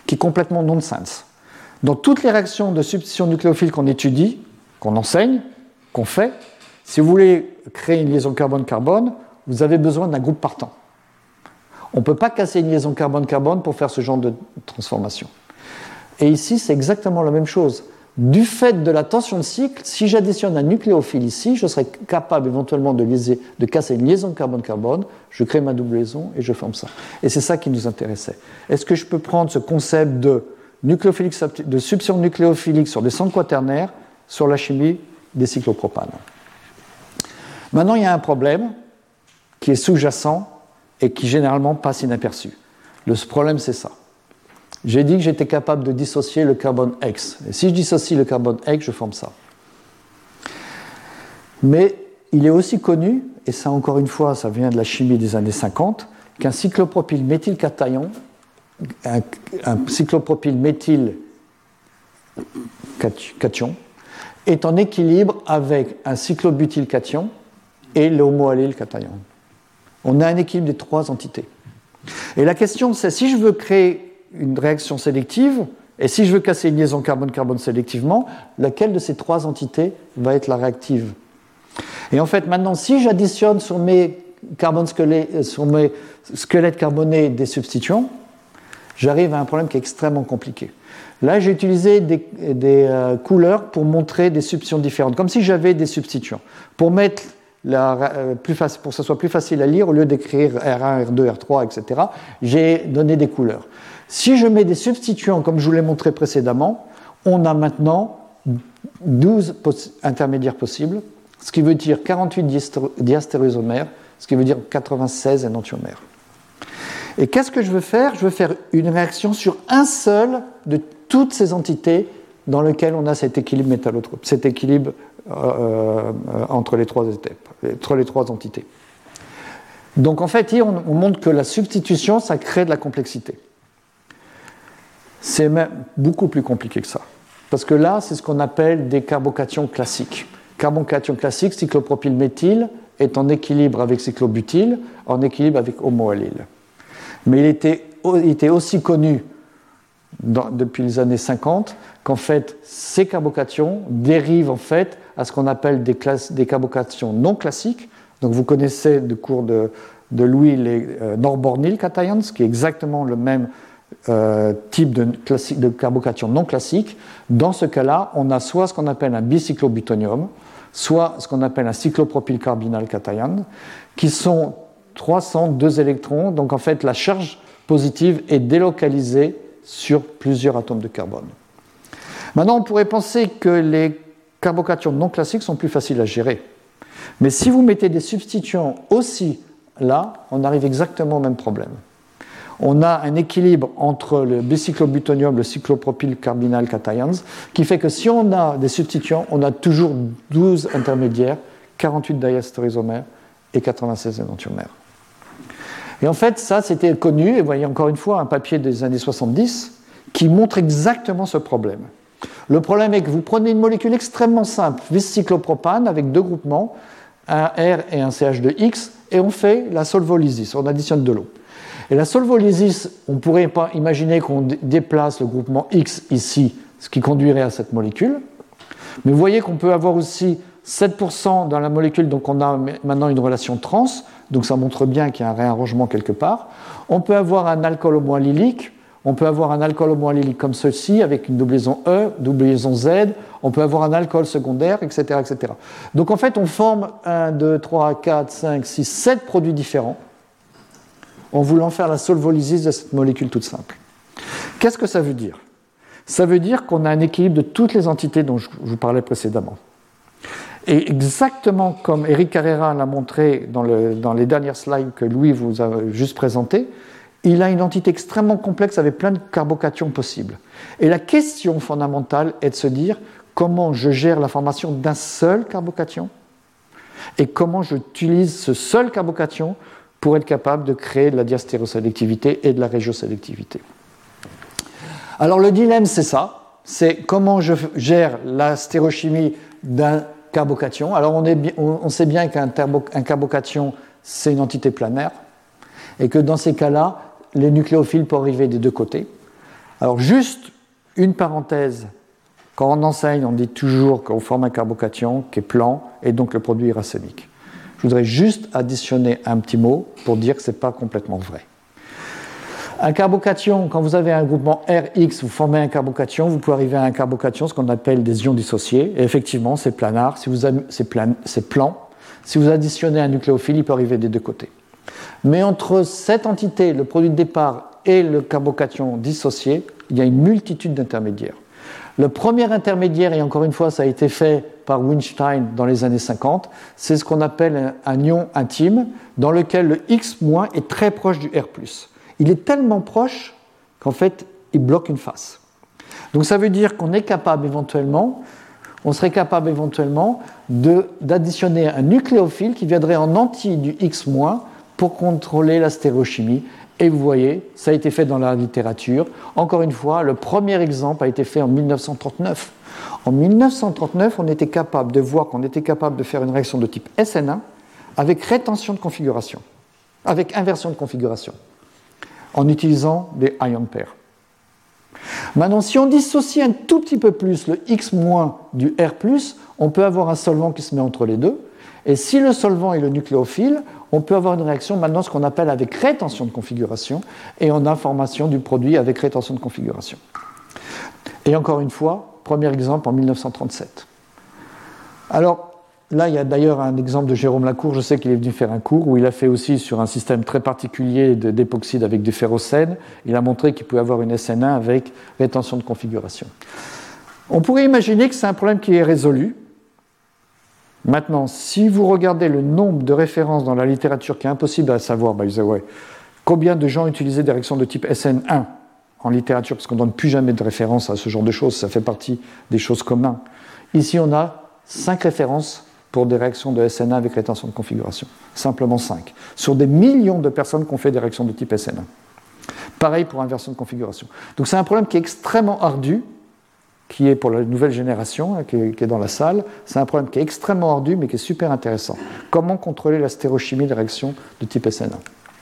qui est complètement nonsense. Dans toutes les réactions de substitution nucléophile qu'on étudie, qu'on enseigne, qu'on fait, si vous voulez créer une liaison carbone-carbone, vous avez besoin d'un groupe partant. On ne peut pas casser une liaison carbone-carbone pour faire ce genre de transformation. Et ici, c'est exactement la même chose. Du fait de la tension de cycle, si j'additionne un nucléophile ici, je serais capable éventuellement de, liser, de casser une liaison carbone-carbone, je crée ma double liaison et je forme ça. Et c'est ça qui nous intéressait. Est-ce que je peux prendre ce concept de, de substitution nucléophilique sur des centres quaternaires sur la chimie des cyclopropanes? Maintenant, il y a un problème qui est sous-jacent et qui généralement passe inaperçu. Le problème, c'est ça. J'ai dit que j'étais capable de dissocier le carbone X. Et si je dissocie le carbone X, je forme ça. Mais il est aussi connu, et ça encore une fois, ça vient de la chimie des années cinquante, qu'un cyclopropyl méthylcation, un, un cyclopropyl méthylcation, est en équilibre avec un cyclobutylcation et l'homoallyle cation. On a un équilibre des trois entités. Et la question, c'est si je veux créer une réaction sélective, et si je veux casser une liaison carbone-carbone sélectivement, laquelle de ces trois entités va être la réactive? Et en fait, maintenant, si j'additionne sur mes, squelettes, sur mes squelettes carbonés des substituants, j'arrive à un problème qui est extrêmement compliqué. Là, j'ai utilisé des, des euh, couleurs pour montrer des substitutions différentes, comme si j'avais des substituants. Pour mettre La, euh, plus facile, pour que ce soit plus facile à lire, au lieu d'écrire R un, R deux, R trois, et cetera, j'ai donné des couleurs. Si je mets des substituants, comme je vous l'ai montré précédemment, on a maintenant douze poss- intermédiaires possibles, ce qui veut dire quarante-huit diastéréosomères, ce qui veut dire quatre-vingt-seize énantiomères. Et qu'est-ce que je veux faire? Je veux faire une réaction sur un seul de toutes ces entités dans lequel on a cet équilibre métallotrope, cet équilibre euh, euh, entre les trois étapes, entre les trois entités. Donc en fait, on, on montre que la substitution, ça crée de la complexité. C'est même beaucoup plus compliqué que ça. Parce que là, c'est ce qu'on appelle des carbocations classiques. Carbocation classique, cyclopropylméthyle est en équilibre avec cyclobutyl, en équilibre avec homoallyle. Mais il était, il était aussi connu dans, depuis les années cinquante qu'en fait, ces carbocations dérivent en fait à ce qu'on appelle des, classes, des carbocations non classiques. Donc vous connaissez du cours de, de Louis les euh, norbornyl cations, qui est exactement le même euh, type de, classi- de carbocation non classique. Dans ce cas-là, on a soit ce qu'on appelle un bicyclobutonium, soit ce qu'on appelle un cyclopropylcarbinal cation, qui sont trois centres, deux électrons. Donc en fait, la charge positive est délocalisée sur plusieurs atomes de carbone. Maintenant, on pourrait penser que les carbocations non classiques sont plus faciles à gérer. Mais si vous mettez des substituants aussi là, on arrive exactement au même problème. On a un équilibre entre le bicyclobutonium et le cyclopropylcarbinal cations qui fait que si on a des substituants, on a toujours douze intermédiaires, quarante-huit diastéréosomères et quatre-vingt-seize énantiomères. Et en fait, ça, c'était connu, et vous voyez encore une fois un papier des années soixante-dix qui montre exactement ce problème. Le problème est que vous prenez une molécule extrêmement simple, vis-cyclopropane, avec deux groupements, un R et un C H deux X, et on fait la solvolysis, on additionne de l'eau. Et la solvolysis, on pourrait pas imaginer qu'on d- déplace le groupement X ici, ce qui conduirait à cette molécule. Mais vous voyez qu'on peut avoir aussi sept pour cent dans la molécule, donc on a maintenant une relation trans, donc ça montre bien qu'il y a un réarrangement quelque part. On peut avoir un alcool homoallylique, on peut avoir un alcool homoallylique comme ceci, avec une double liaison E, double liaison Z, on peut avoir un alcool secondaire, et cetera, et cetera. Donc en fait, on forme un, deux, trois, quatre, cinq, six, sept produits différents en voulant faire la solvolysis de cette molécule toute simple. Qu'est-ce que ça veut dire? Ça veut dire qu'on a un équilibre de toutes les entités dont je vous parlais précédemment. Et exactement comme Eric Carrera l'a montré dans, le, dans les dernières slides que Louis vous a juste présentées, il a une entité extrêmement complexe avec plein de carbocations possibles. Et la question fondamentale est de se dire comment je gère la formation d'un seul carbocation et comment j'utilise ce seul carbocation pour être capable de créer de la diastérosélectivité et de la régiosélectivité. Alors le dilemme, c'est ça, c'est comment je gère la stéréochimie d'un carbocation. Alors on, est, on, on sait bien qu'un terbo, un carbocation, c'est une entité planaire, et que dans ces cas-là, les nucléophiles peuvent arriver des deux côtés. Alors juste une parenthèse, quand on enseigne, on dit toujours qu'on forme un carbocation qui est plan, et donc le produit est racémique. Je voudrais juste additionner un petit mot pour dire que ce n'est pas complètement vrai. Un carbocation, quand vous avez un groupement R X, vous formez un carbocation, vous pouvez arriver à un carbocation, ce qu'on appelle des ions dissociés, et effectivement c'est planar, si vous am... c'est, plan... c'est plan. Si vous additionnez un nucléophile, il peut arriver des deux côtés. Mais entre cette entité, le produit de départ, et le carbocation dissocié, il y a une multitude d'intermédiaires. Le premier intermédiaire, et encore une fois, ça a été fait par Weinstein dans les années cinquante, c'est ce qu'on appelle un, un ion intime, dans lequel le X- est très proche du R plus. Il est tellement proche qu'en fait, il bloque une face. Donc ça veut dire qu'on est capable éventuellement, on serait capable éventuellement de, d'additionner un nucléophile qui viendrait en anti du X- pour contrôler la stéréochimie. Et vous voyez, ça a été fait dans la littérature. Encore une fois, le premier exemple a été fait en mille neuf cent trente-neuf. En mille neuf cent trente-neuf, on était capable de voir qu'on était capable de faire une réaction de type S N un avec rétention de configuration, avec inversion de configuration, en utilisant des ion pairs. Maintenant, si on dissocie un tout petit peu plus le X- du R plus, on peut avoir un solvant qui se met entre les deux. Et si le solvant est le nucléophile, on peut avoir une réaction maintenant ce qu'on appelle avec rétention de configuration, et on a formation du produit avec rétention de configuration. Et encore une fois, premier exemple en mille neuf cent trente-sept. Alors, là, il y a d'ailleurs un exemple de Jérôme Lacour, je sais qu'il est venu faire un cours, où il a fait aussi sur un système très particulier d'époxyde avec du ferrocène. Il a montré qu'il pouvait avoir une S N un avec rétention de configuration. On pourrait imaginer que c'est un problème qui est résolu. Maintenant, si vous regardez le nombre de références dans la littérature qui est impossible à savoir, by the way, combien de gens utilisaient des réactions de type S N un en littérature, parce qu'on ne donne plus jamais de référence à ce genre de choses, ça fait partie des choses communes. Ici, on a cinq références pour des réactions de S N un avec rétention de configuration. Simplement cinq. Sur des millions de personnes qui ont fait des réactions de type S N un. Pareil pour inversion de configuration. Donc c'est un problème qui est extrêmement ardu, qui est pour la nouvelle génération, qui est, qui est dans la salle. C'est un problème qui est extrêmement ardu, mais qui est super intéressant. Comment contrôler la stéréochimie des réactions de type S N un?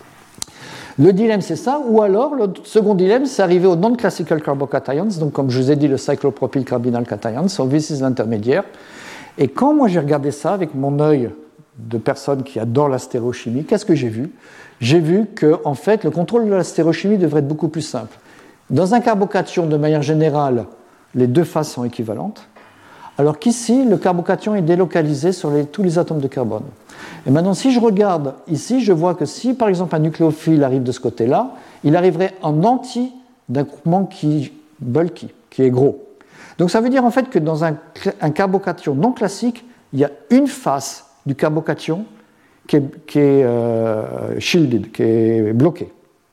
Le dilemme, c'est ça, ou alors, le second dilemme, c'est arriver aux non-classical carbocations, donc comme je vous ai dit, le cyclopropyl carbinal cation, so this is l'intermédiaire. Et quand moi j'ai regardé ça avec mon œil de personne qui adore la stéréochimie, qu'est-ce que j'ai vu? J'ai vu que, en fait, le contrôle de la stéréochimie devrait être beaucoup plus simple. Dans un carbocation, de manière générale, les deux faces sont équivalentes, alors qu'ici, le carbocation est délocalisé sur les, tous les atomes de carbone. Et maintenant, si je regarde ici, je vois que si, par exemple, un nucléophile arrive de ce côté-là, il arriverait en anti d'un groupement qui bulky, qui est gros. Donc ça veut dire en fait que dans un, un carbocation non classique, il y a une face du carbocation qui est, qui est euh, shielded, qui est bloquée,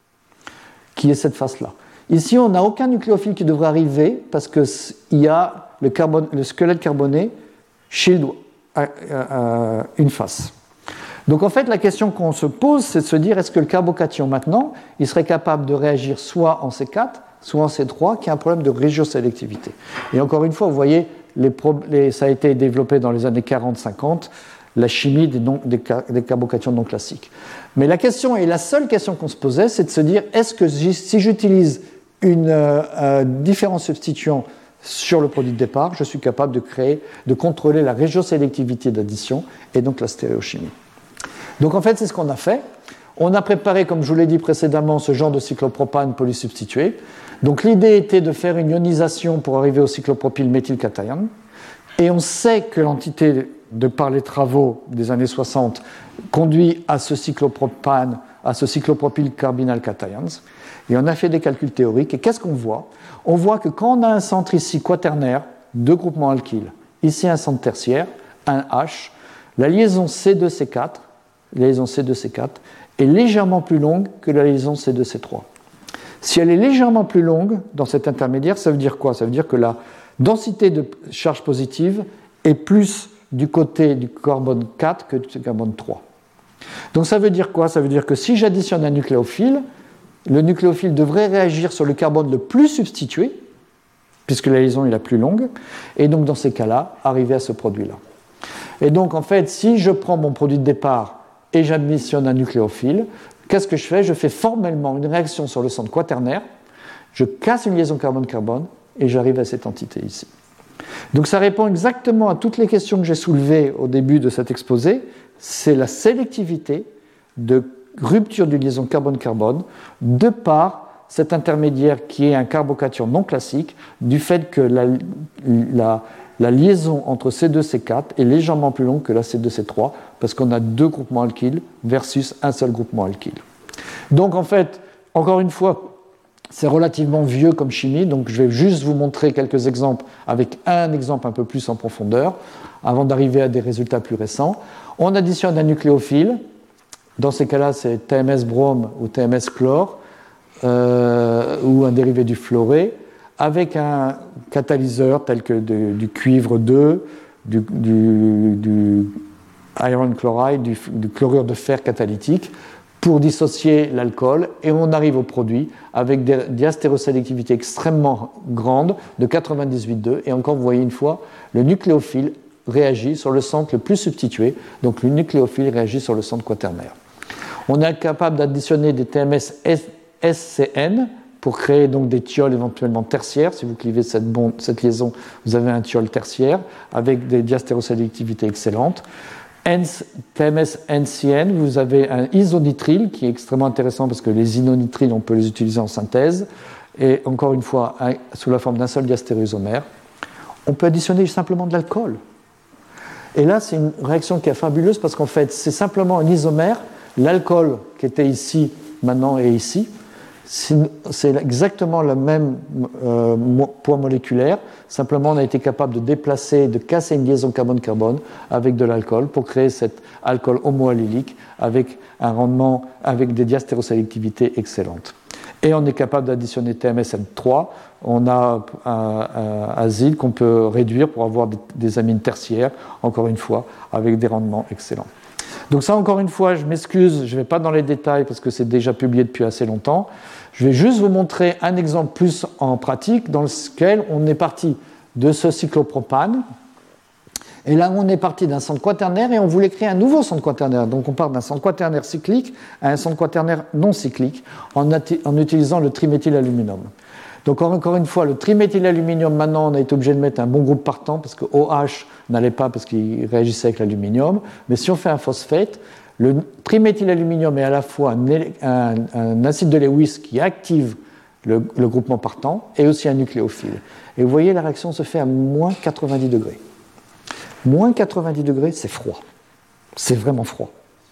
qui est cette face-là. Ici, on n'a aucun nucléophile qui devrait arriver parce qu'il y a le, carbone, le squelette carboné shield à, à, à une face. Donc en fait, la question qu'on se pose, c'est de se dire, est-ce que le carbocation maintenant, il serait capable de réagir soit en C quatre, soit en C trois, qui a un problème de régiosélectivité. Et encore une fois, vous voyez, les pro- les, ça a été développé dans les années quarante cinquante, la chimie des, non, des, des carbocations non classiques. Mais la question, et la seule question qu'on se posait, c'est de se dire, est-ce que si j'utilise une euh, euh, différent substituant sur le produit de départ, je suis capable de créer, de contrôler la régiosélectivité d'addition et donc la stéréochimie. Donc en fait, c'est ce qu'on a fait. On a préparé, comme je vous l'ai dit précédemment, ce genre de cyclopropane polysubstitué. Donc l'idée était de faire une ionisation pour arriver au cyclopropyl-méthylcation. Et on sait que l'entité, de par les travaux des années soixante, conduit à ce cyclopropane, à ce cyclopropyl carbinal cations. Et on a fait des calculs théoriques. Et qu'est-ce qu'on voit? On voit que quand on a un centre ici quaternaire, deux groupements alkyles, ici un centre tertiaire, un H, la liaison C deux C quatre, la liaison C deux C quatre, est légèrement plus longue que la liaison C deux C trois. Si elle est légèrement plus longue dans cet intermédiaire, ça veut dire quoi? Ça veut dire que la densité de charge positive est plus du côté du carbone quatre que du carbone trois. Donc ça veut dire quoi? Ça veut dire que si j'additionne un nucléophile, le nucléophile devrait réagir sur le carbone le plus substitué, puisque la liaison est la plus longue, et donc dans ces cas-là, arriver à ce produit-là. Et donc en fait, si je prends mon produit de départ et j'additionne un nucléophile, qu'est-ce que je fais? Je fais formellement une réaction sur le centre quaternaire, je casse une liaison carbone-carbone et j'arrive à cette entité ici. Donc ça répond exactement à toutes les questions que j'ai soulevées au début de cet exposé. C'est la sélectivité de rupture d'une liaison carbone-carbone de par cet intermédiaire qui est un carbocation non classique, du fait que la, la, la liaison entre C deux C quatre est légèrement plus longue que la C deux C trois, parce qu'on a deux groupements alkyles versus un seul groupement alkyle. Donc en fait, encore une fois, c'est relativement vieux comme chimie, donc je vais juste vous montrer quelques exemples avec un exemple un peu plus en profondeur, avant d'arriver à des résultats plus récents. On additionne un nucléophile, dans ces cas-là c'est T M S brome ou T M S chlore, euh, ou un dérivé du fluoré, avec un catalyseur tel que de, du cuivre deux, du, du, du iron chloride, du, du chlorure de fer catalytique, pour dissocier l'alcool, et on arrive au produit avec des diastérosélectivités extrêmement grandes de quatre-vingt-dix-huit virgule deux, et encore vous voyez une fois, le nucléophile réagit sur le centre le plus substitué, donc le nucléophile réagit sur le centre quaternaire. On est capable d'additionner des T M S S C N pour créer donc des thiols éventuellement tertiaires. Si vous clivez cette, bond, cette liaison, vous avez un thiol tertiaire avec des diastérosélectivités excellentes. T M S N C N, vous avez un isonitrile qui est extrêmement intéressant parce que les inonitriles, on peut les utiliser en synthèse. Et encore une fois, un, sous la forme d'un seul diastéréoisomère. On peut additionner simplement de l'alcool. Et là, c'est une réaction qui est fabuleuse parce qu'en fait, c'est simplement un isomère. L'alcool qui était ici, maintenant est ici. C'est exactement le même euh, poids moléculaire. Simplement, on a été capable de déplacer, de casser une liaison carbone-carbone avec de l'alcool pour créer cet alcool homoallylique avec un rendement, avec des diastérosélectivités excellentes. Et on est capable d'additionner T M S M trois. On a un, un azide qu'on peut réduire pour avoir des, des amines tertiaires, encore une fois, avec des rendements excellents. Donc ça, encore une fois, je m'excuse, je ne vais pas dans les détails parce que c'est déjà publié depuis assez longtemps. Je vais juste vous montrer un exemple plus en pratique dans lequel on est parti de ce cyclopropane. Et là, on est parti d'un centre quaternaire et on voulait créer un nouveau centre quaternaire. Donc on part d'un centre quaternaire cyclique à un centre quaternaire non cyclique en, en utilisant le triméthylaluminium. Donc encore une fois, le triméthylaluminium, maintenant, on a été obligé de mettre un bon groupe partant parce que OH n'allait pas parce qu'il réagissait avec l'aluminium. Mais si on fait un phosphate, le triméthylaluminium est à la fois un, un, un acide de Lewis qui active le, le groupement partant et aussi un nucléophile. Et vous voyez, la réaction se fait à moins quatre-vingt-dix degrés. Moins quatre-vingt-dix degrés, c'est froid. C'est vraiment froid.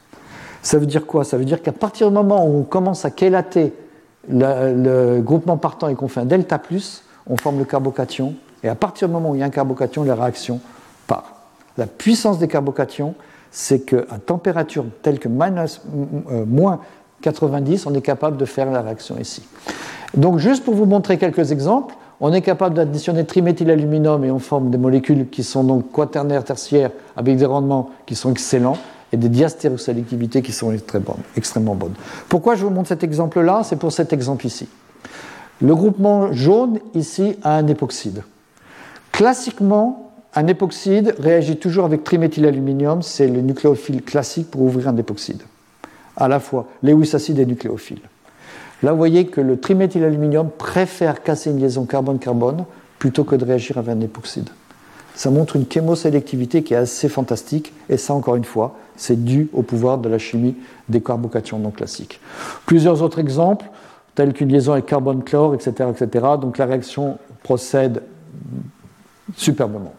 Ça veut dire quoi? Ça veut dire qu'à partir du moment où on commence à chélater le, le groupement partant et qu'on fait un delta plus, on forme le carbocation. Et à partir du moment où il y a un carbocation, la réaction part. La puissance des carbocations, c'est qu'à température telle que minus, euh, moins quatre-vingt-dix, on est capable de faire la réaction ici. Donc juste pour vous montrer quelques exemples, on est capable d'additionner triméthylaluminium et on forme des molécules qui sont donc quaternaires, tertiaires, avec des rendements qui sont excellents et des diastérosélectivités qui sont très bonnes, extrêmement bonnes. Pourquoi je vous montre cet exemple-là? C'est pour cet exemple ici. Le groupement jaune ici a un époxyde. Classiquement, un époxyde réagit toujours avec triméthylaluminium, c'est le nucléophile classique pour ouvrir un époxyde. À la fois Lewis acide et nucléophile. Là, vous voyez que le triméthylaluminium préfère casser une liaison carbone-carbone plutôt que de réagir avec un époxyde. Ça montre une chémosélectivité qui est assez fantastique, et ça, encore une fois, c'est dû au pouvoir de la chimie des carbocations non classiques. Plusieurs autres exemples, tels qu'une liaison avec carbone-chlore, et cetera, et cetera. Donc la réaction procède superbement.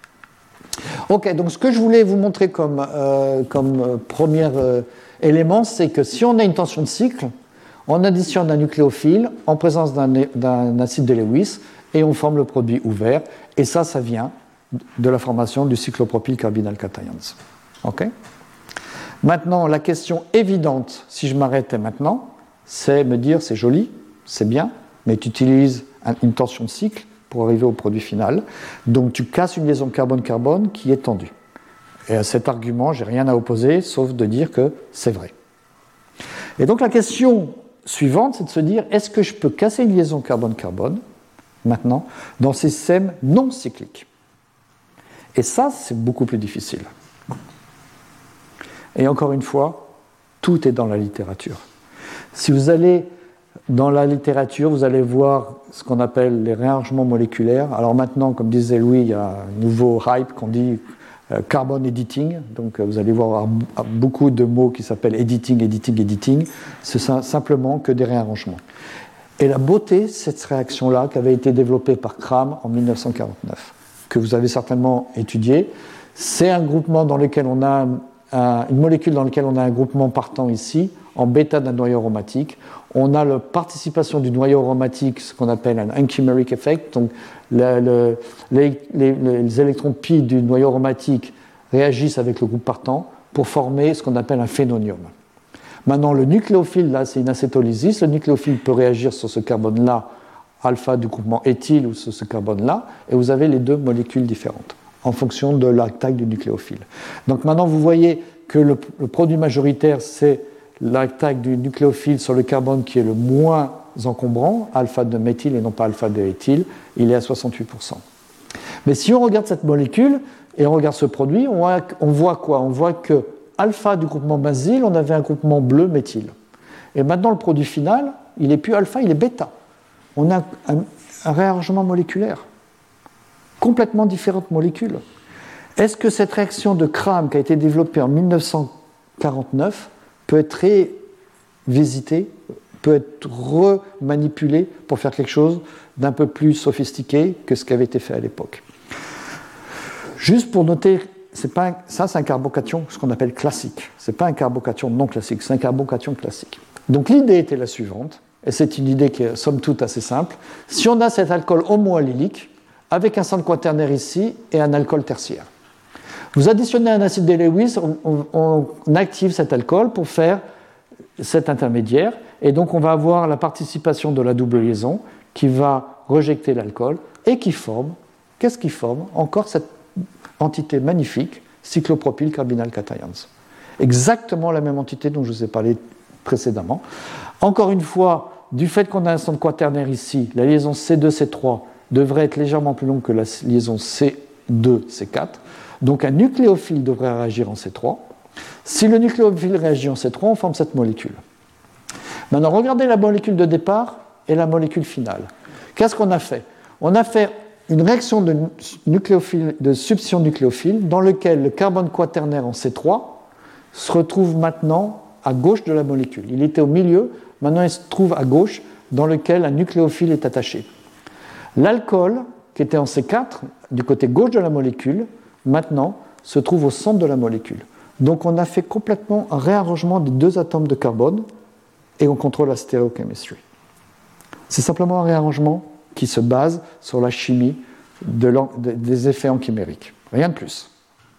Ok, donc ce que je voulais vous montrer comme, euh, comme premier euh, élément, c'est que si on a une tension de cycle, on additionne un nucléophile en présence d'un, d'un acide de Lewis et on forme le produit ouvert. Et ça, ça vient de la formation du cyclopropyl carbinal cations. Ok ? Maintenant, la question évidente, si je m'arrêtais maintenant, c'est me dire c'est joli, c'est bien, mais tu utilises un, une tension de cycle pour arriver au produit final. Donc tu casses une liaison carbone-carbone qui est tendue. Et à cet argument, je n'ai rien à opposer, sauf de dire que c'est vrai. Et donc la question suivante, c'est de se dire, est-ce que je peux casser une liaison carbone-carbone, maintenant, dans ces systèmes non cycliques? Et ça, c'est beaucoup plus difficile. Et encore une fois, tout est dans la littérature. Si vous allez Dans la littérature, vous allez voir ce qu'on appelle les réarrangements moléculaires. Alors maintenant, comme disait Louis, il y a un nouveau hype qu'on dit euh, carbon editing. Donc euh, vous allez voir beaucoup de mots qui s'appellent editing, editing, editing. C'est simplement que des réarrangements. Et la beauté de cette réaction-là, qui avait été développée par Cram en mille neuf cent quarante-neuf, que vous avez certainement étudié, c'est un groupement dans lequel on a un, une molécule dans laquelle on a un groupement partant ici, en bêta d'un noyau aromatique. On a la participation du noyau aromatique, ce qu'on appelle un enchimeric effect. Donc, le, le, les, les, les électrons pi du noyau aromatique réagissent avec le groupe partant pour former ce qu'on appelle un phénonium. Maintenant, le nucléophile, là, c'est une acétolysis. Le nucléophile peut réagir sur ce carbone-là, alpha du groupement éthyle, ou sur ce carbone-là, et vous avez les deux molécules différentes, en fonction de la taille du nucléophile. Donc maintenant, vous voyez que le, le produit majoritaire, c'est la taille du nucléophile sur le carbone qui est le moins encombrant, alpha de méthyle et non pas alpha de éthyle, il est à soixante-huit pour cent. Mais si on regarde cette molécule et on regarde ce produit, on voit, on voit quoi? On voit que alpha du groupement benzyle, on avait un groupement bleu méthyle. Et maintenant, le produit final, il n'est plus alpha, il est bêta. On a un, un réarrangement moléculaire. Complètement différentes molécules. Est-ce que cette réaction de Cram qui a été développée en mille neuf cent quarante-neuf peut être révisitée, peut être remanipulée pour faire quelque chose d'un peu plus sophistiqué que ce qui avait été fait à l'époque? Juste pour noter, c'est pas un, ça c'est un carbocation, ce qu'on appelle classique. Ce n'est pas un carbocation non classique, c'est un carbocation classique. Donc l'idée était la suivante, et c'est une idée qui est somme toute assez simple. Si on a cet alcool homoallylique, avec un centre quaternaire ici et un alcool tertiaire. Vous additionnez un acide de Lewis, on, on, on active cet alcool pour faire cet intermédiaire, et donc on va avoir la participation de la double liaison qui va rejeter l'alcool et qui forme, qu'est-ce qui forme? Encore cette entité magnifique, cyclopropyl carbinal cations. Exactement la même entité dont je vous ai parlé précédemment. Encore une fois, du fait qu'on a un centre quaternaire ici, la liaison C deux C trois devrait être légèrement plus longue que la liaison C deux C quatre. Donc un nucléophile devrait réagir en C trois. Si le nucléophile réagit en C trois, on forme cette molécule. Maintenant, regardez la molécule de départ et la molécule finale. Qu'est-ce qu'on a fait? On a fait une réaction de, nucléophile, de substitution nucléophile dans laquelle le carbone quaternaire en C trois se retrouve maintenant à gauche de la molécule. Il était au milieu, maintenant il se trouve à gauche, dans lequel un nucléophile est attaché. L'alcool, qui était en C quatre, du côté gauche de la molécule, maintenant se trouve au centre de la molécule. Donc on a fait complètement un réarrangement des deux atomes de carbone et on contrôle la stéréochimie. C'est simplement un réarrangement qui se base sur la chimie de de, des effets enchimériques. Rien de plus.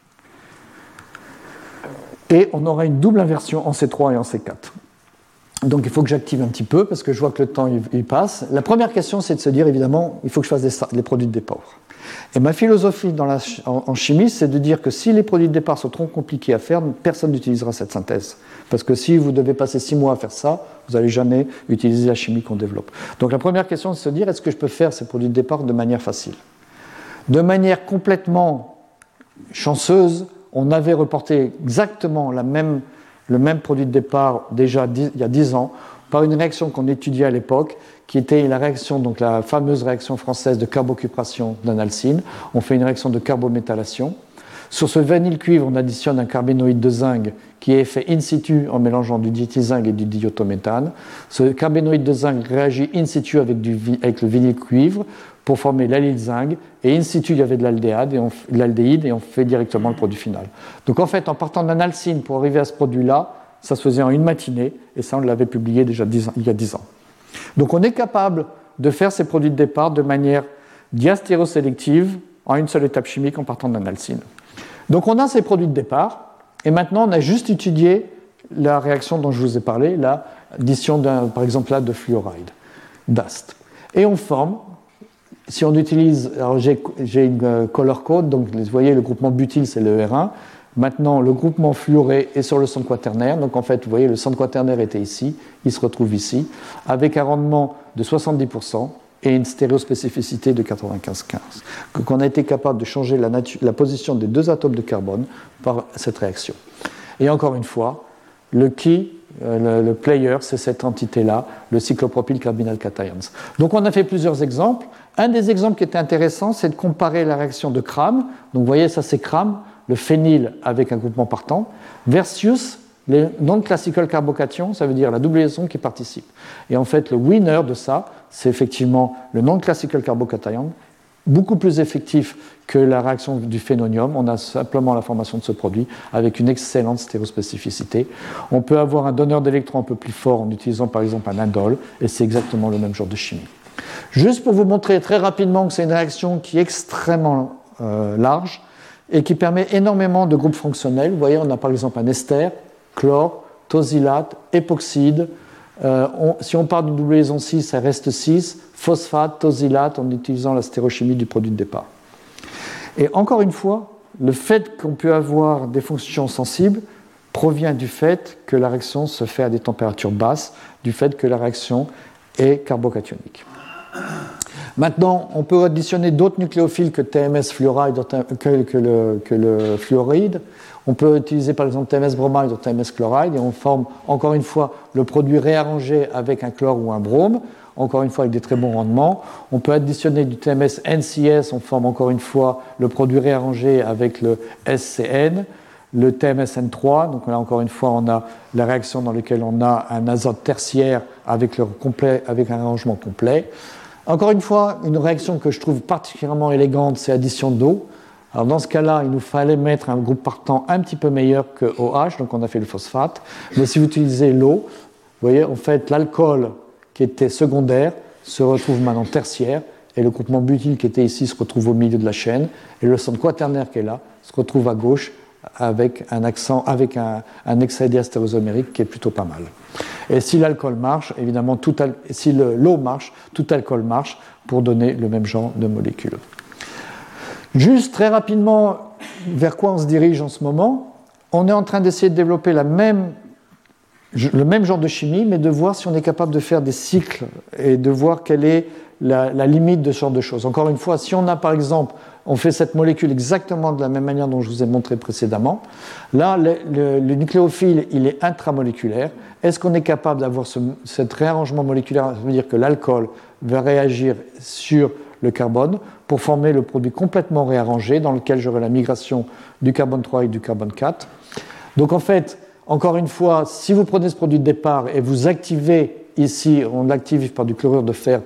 Et on aura une double inversion en C trois et en C quatre. Donc il faut que j'active un petit peu parce que je vois que le temps il, il passe. La première question, c'est de se dire, évidemment, il faut que je fasse des, les produits de départ. Et ma philosophie dans la, en, en chimie, c'est de dire que si les produits de départ sont trop compliqués à faire, personne n'utilisera cette synthèse. Parce que si vous devez passer six mois à faire ça, vous n'allez jamais utiliser la chimie qu'on développe. Donc la première question, c'est de se dire, est-ce que je peux faire ces produits de départ de manière facile? De manière complètement chanceuse, on avait reporté exactement la même, le même produit de départ déjà dix, il y a dix ans par une réaction qu'on étudiait à l'époque, qui était la réaction, donc la fameuse réaction française de carbocupration d'un alcyne. On fait une réaction de carbométhylation. Sur ce vanille-cuivre, on additionne un carbénoïde de zinc qui est fait in situ en mélangeant du diéthyl-zinc et du diiotométhane. Ce carbénoïde de zinc réagit in situ avec, du, avec le vinyle-cuivre pour former l'allyle zinc, et in situ, il y avait de l'aldéhyde et, on, l'aldéhyde, et on fait directement le produit final. Donc en fait, en partant d'un alcyne pour arriver à ce produit-là, ça se faisait en une matinée, et ça, on l'avait publié déjà dix ans, il y a dix ans. Donc on est capable de faire ces produits de départ de manière diastéréosélective en une seule étape chimique en partant d'un alcyne. Donc on a ces produits de départ, et maintenant on a juste étudié la réaction dont je vous ai parlé, l'addition par exemple là de fluoride, d'A S T. Et on forme, si on utilise, alors j'ai, j'ai une color code, donc vous voyez le groupement butyl c'est le R un, maintenant le groupement fluoré est sur le centre quaternaire, donc en fait vous voyez le centre quaternaire était ici, il se retrouve ici, avec un rendement de soixante-dix pour cent et une stéréospécificité de quatre-vingt-quinze virgule quinze. Donc on a été capable de changer la, natu- la position des deux atomes de carbone par cette réaction. Et encore une fois, le key, le, le player, c'est cette entité-là, le cyclopropyl carbonyl cations. Donc on a fait plusieurs exemples. Un des exemples qui était intéressant, c'est de comparer la réaction de Cram, donc vous voyez ça c'est Cram, le phényl avec un groupement partant, versus les non-classical carbocations, ça veut dire la double liaison qui participe. Et en fait, le winner de ça, c'est effectivement le non-classical carbocation, beaucoup plus effectif que la réaction du phénonium. On a simplement la formation de ce produit avec une excellente stéréospécificité. On peut avoir un donneur d'électrons un peu plus fort en utilisant par exemple un indole, et c'est exactement le même genre de chimie. Juste pour vous montrer très rapidement que c'est une réaction qui est extrêmement euh, large et qui permet énormément de groupes fonctionnels. Vous voyez, on a par exemple un ester, chlore, tosylate, époxyde. Euh, on, si on part d'une double liaison six, ça reste six, phosphate, tosylate, en utilisant la stéréochimie du produit de départ. Et encore une fois, le fait qu'on peut avoir des fonctions sensibles provient du fait que la réaction se fait à des températures basses, du fait que la réaction est carbocationique. Maintenant, on peut additionner d'autres nucléophiles que T M S fluoride, que, que, le, que le fluoride. On peut utiliser par exemple T M S bromide ou T M S chloride et on forme encore une fois le produit réarrangé avec un chlore ou un brome, encore une fois avec des très bons rendements. On peut additionner du T M S N C S, on forme encore une fois le produit réarrangé avec le S C N, le T M S N trois, donc là encore une fois on a la réaction dans laquelle on a un azote tertiaire avec, le complet, avec un arrangement complet. Encore une fois, une réaction que je trouve particulièrement élégante, c'est addition d'eau. Alors dans ce cas-là, il nous fallait mettre un groupe partant un petit peu meilleur que O H, donc on a fait le phosphate. Mais si vous utilisez l'eau, vous voyez, en fait, l'alcool qui était secondaire se retrouve maintenant tertiaire, et le groupement butyl qui était ici se retrouve au milieu de la chaîne, et le centre quaternaire qui est là se retrouve à gauche avec un accent, avec un, un excès diastérosomérique qui est plutôt pas mal. Et si l'alcool marche, évidemment, tout al- si le, l'eau marche, tout alcool marche pour donner le même genre de molécules. Juste très rapidement, vers quoi on se dirige en ce moment? On est en train d'essayer de développer la même, le même genre de chimie, mais de voir si on est capable de faire des cycles et de voir quelle est la, la limite de ce genre de choses. Encore une fois, si on a par exemple, on fait cette molécule exactement de la même manière dont je vous ai montré précédemment, là, le, le, le nucléophile, il est intramoléculaire. Est-ce qu'on est capable d'avoir ce cet réarrangement moléculaire? Ça veut dire que l'alcool va réagir sur le carbone pour former le produit complètement réarrangé dans lequel j'aurai la migration du carbone trois et du carbone quatre. Donc en fait, encore une fois, si vous prenez ce produit de départ et vous activez ici, on l'active par du chlorure de fer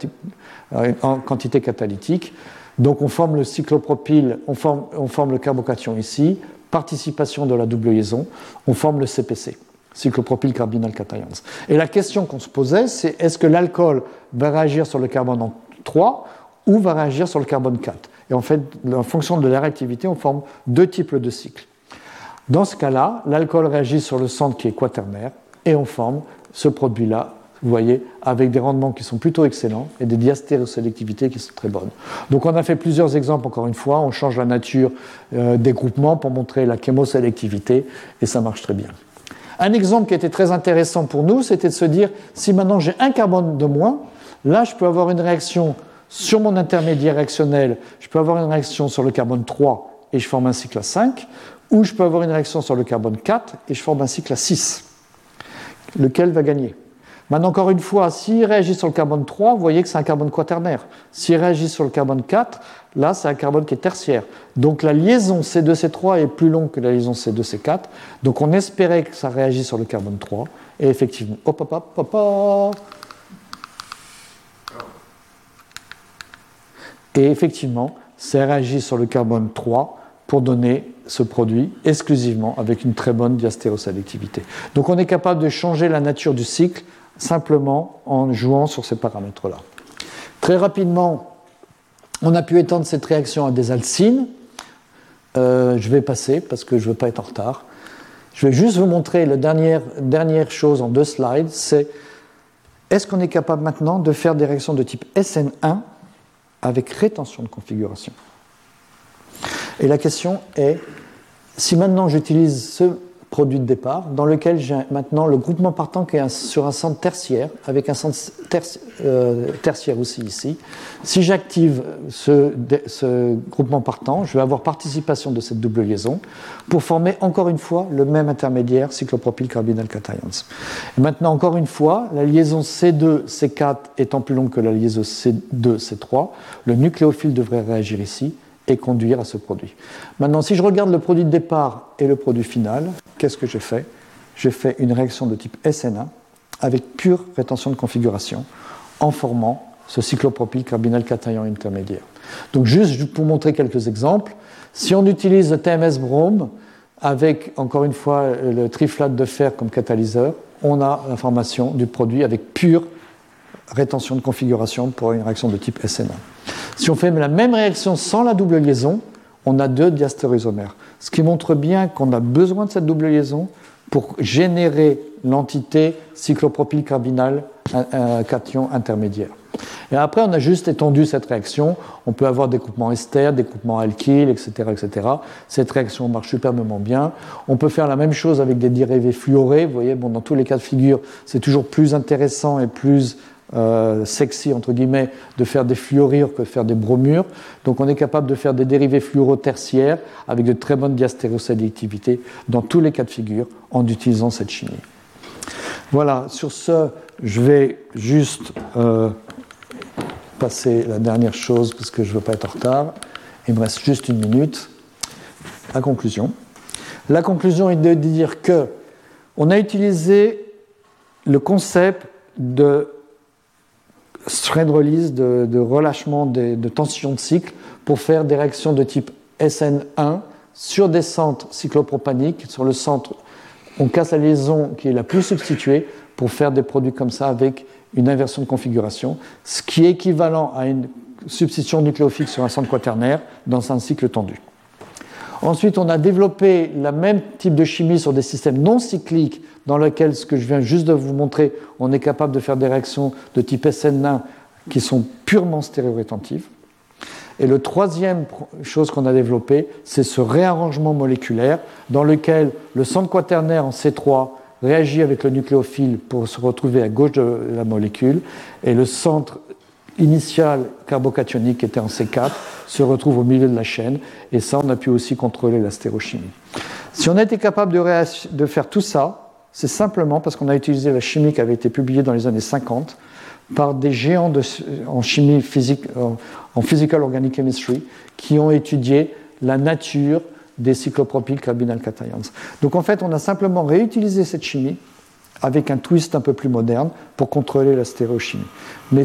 en quantité catalytique, donc on forme le cyclopropyl, on forme, on forme le carbocation ici, participation de la double liaison, on forme le C P C, cyclopropyl carbonyl cations. Et la question qu'on se posait, c'est est-ce que l'alcool va réagir sur le carbone trois ou va réagir sur le carbone quatre? Et en fait, en fonction de la réactivité, on forme deux types de cycles. Dans ce cas-là, l'alcool réagit sur le centre qui est quaternaire et on forme ce produit-là, vous voyez, avec des rendements qui sont plutôt excellents et des diastérosélectivités qui sont très bonnes. Donc on a fait plusieurs exemples, encore une fois, on change la nature euh, des groupements pour montrer la chémosélectivité et ça marche très bien. Un exemple qui était très intéressant pour nous, c'était de se dire, si maintenant j'ai un carbone de moins, là je peux avoir une réaction sur mon intermédiaire réactionnel, je peux avoir une réaction sur le carbone trois et je forme un cycle à cinq, ou je peux avoir une réaction sur le carbone quatre et je forme un cycle à six. Lequel va gagner? Maintenant, encore une fois, s'il réagit sur le carbone trois, vous voyez que c'est un carbone quaternaire. S'il réagit sur le carbone quatre, là, c'est un carbone qui est tertiaire. Donc la liaison C deux C trois est plus longue que la liaison C deux C quatre. Donc on espérait que ça réagisse sur le carbone trois. Et effectivement, hop, hop, hop, hop, hop. Et effectivement, ça réagit sur le carbone trois pour donner ce produit exclusivement avec une très bonne diastérosélectivité. Donc on est capable de changer la nature du cycle simplement en jouant sur ces paramètres-là. Très rapidement, on a pu étendre cette réaction à des alcynes. Euh, je vais passer parce que je ne veux pas être en retard. Je vais juste vous montrer la dernière, dernière chose en deux slides, c'est est-ce qu'on est capable maintenant de faire des réactions de type S N un avec rétention de configuration? Et la question est, si maintenant j'utilise ce produit de départ, dans lequel j'ai maintenant le groupement partant qui est un, sur un centre tertiaire, avec un centre terci, euh, tertiaire aussi ici. Si j'active ce, ce groupement partant, je vais avoir participation de cette double liaison pour former encore une fois le même intermédiaire cyclopropyl carbinal cations. Et maintenant, encore une fois, la liaison C deux C quatre étant plus longue que la liaison C deux C trois, le nucléophile devrait réagir ici et conduire à ce produit. Maintenant, si je regarde le produit de départ et le produit final, qu'est-ce que j'ai fait? J'ai fait une réaction de type S N un avec pure rétention de configuration en formant ce cyclopropyl carbinal cation intermédiaire. Donc juste pour montrer quelques exemples, si on utilise le T M S brome avec, encore une fois, le triflate de fer comme catalyseur, on a la formation du produit avec pure rétention de configuration pour une réaction de type S N un. Si on fait la même réaction sans la double liaison, on a deux diastéréoisomères, ce qui montre bien qu'on a besoin de cette double liaison pour générer l'entité cyclopropyl carbinal euh, cation intermédiaire. Et après, on a juste étendu cette réaction. On peut avoir des groupements ester, des groupements alkyles, et cetera, et cetera. Cette réaction marche superbement bien. On peut faire la même chose avec des dérivés fluorés. Vous voyez, bon, dans tous les cas de figure, c'est toujours plus intéressant et plus Euh, sexy entre guillemets de faire des fluorures que de faire des bromures. Donc on est capable de faire des dérivés fluoro tertiaires avec de très bonnes diastérosélectivités dans tous les cas de figure en utilisant cette chimie. Voilà, sur ce, je vais juste euh, passer la dernière chose parce que je ne veux pas être en retard. Il me reste juste une minute. La conclusion. La conclusion est de dire que on a utilisé le concept de strain release, de, de relâchement de, de tension de cycle pour faire des réactions de type S N un sur des centres cyclopropaniques. Sur le centre, on casse la liaison qui est la plus substituée pour faire des produits comme ça avec une inversion de configuration, ce qui est équivalent à une substitution nucléophile sur un centre quaternaire dans un cycle tendu. Ensuite, on a développé le même type de chimie sur des systèmes non cycliques dans lesquels, ce que je viens juste de vous montrer, on est capable de faire des réactions de type S N un qui sont purement stéréorétentives. Et le troisième chose qu'on a développé, c'est ce réarrangement moléculaire dans lequel le centre quaternaire en C trois réagit avec le nucléophile pour se retrouver à gauche de la molécule et le centre initial carbocationique qui était en C quatre se retrouve au milieu de la chaîne et ça on a pu aussi contrôler la stéréochimie. Si on a été capable de, réa- de faire tout ça, c'est simplement parce qu'on a utilisé la chimie qui avait été publiée dans les années cinquante par des géants de, en chimie physique, en, en physical organic chemistry qui ont étudié la nature des cyclopropyl carbinal cations. Donc en fait on a simplement réutilisé cette chimie avec un twist un peu plus moderne pour contrôler la stéréochimie. Mais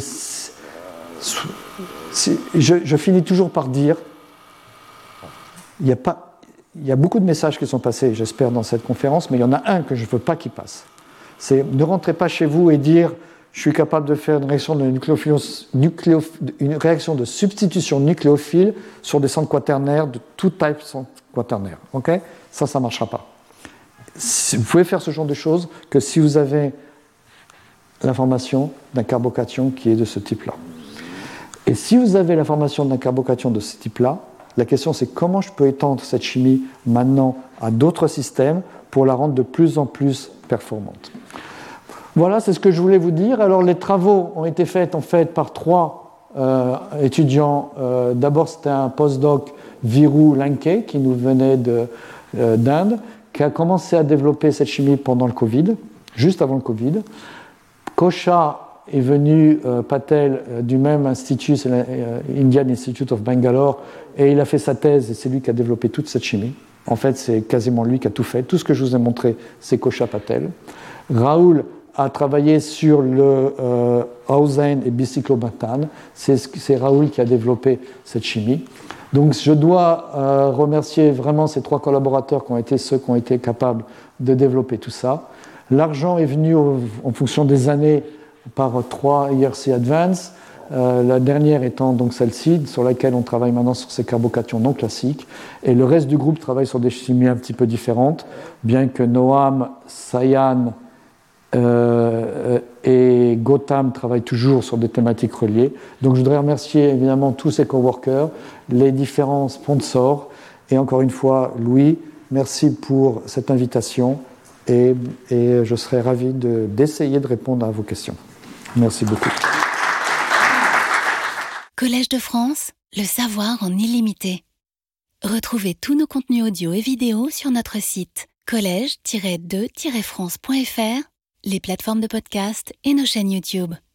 C'est, je, je finis toujours par dire, il y a pas, il y a beaucoup de messages qui sont passés, j'espère, dans cette conférence, mais il y en a un que je ne veux pas qu'il passe. C'est ne rentrez pas chez vous et dire, je suis capable de faire une réaction de, nucléo, une réaction de substitution nucléophile sur des centres quaternaires de tout type centre quaternaire. Okay? Ça, ça ne marchera pas. Vous pouvez faire ce genre de choses que si vous avez l'information d'un carbocation qui est de ce type-là. Et si vous avez l'information d'un carbocation de ce type-là, la question c'est comment je peux étendre cette chimie maintenant à d'autres systèmes pour la rendre de plus en plus performante. Voilà, c'est ce que je voulais vous dire. Alors les travaux ont été faits en fait par trois euh, étudiants. Euh, d'abord c'était un postdoc Viru Lanke qui nous venait de, euh, d'Inde, qui a commencé à développer cette chimie pendant le Covid, juste avant le Covid. Kosha est venu, euh, Patel, euh, du même institut, c'est l'Indian euh, Institute of Bangalore, et il a fait sa thèse, et c'est lui qui a développé toute cette chimie. En fait, c'est quasiment lui qui a tout fait. Tout ce que je vous ai montré, c'est Kosha Patel. Raoul a travaillé sur le euh, Hausen et bicyclobutane. C'est, c'est Raoul qui a développé cette chimie. Donc, je dois euh, remercier vraiment ces trois collaborateurs qui ont été ceux qui ont été capables de développer tout ça. L'argent est venu au, en fonction des années par trois I R C Advance, euh, la dernière étant donc celle-ci, sur laquelle on travaille maintenant sur ces carbocations non classiques, et le reste du groupe travaille sur des chimies un petit peu différentes, bien que Noam, Sayan euh, et Gautam travaillent toujours sur des thématiques reliées. Donc je voudrais remercier évidemment tous ces coworkers, les différents sponsors, et encore une fois Louis, merci pour cette invitation et, et je serai ravi de, d'essayer de répondre à vos questions. Merci beaucoup. Collège de France, le savoir en illimité. Retrouvez tous nos contenus audio et vidéo sur notre site collège tiret de tiret france point f r, les plateformes de podcast et nos chaînes YouTube.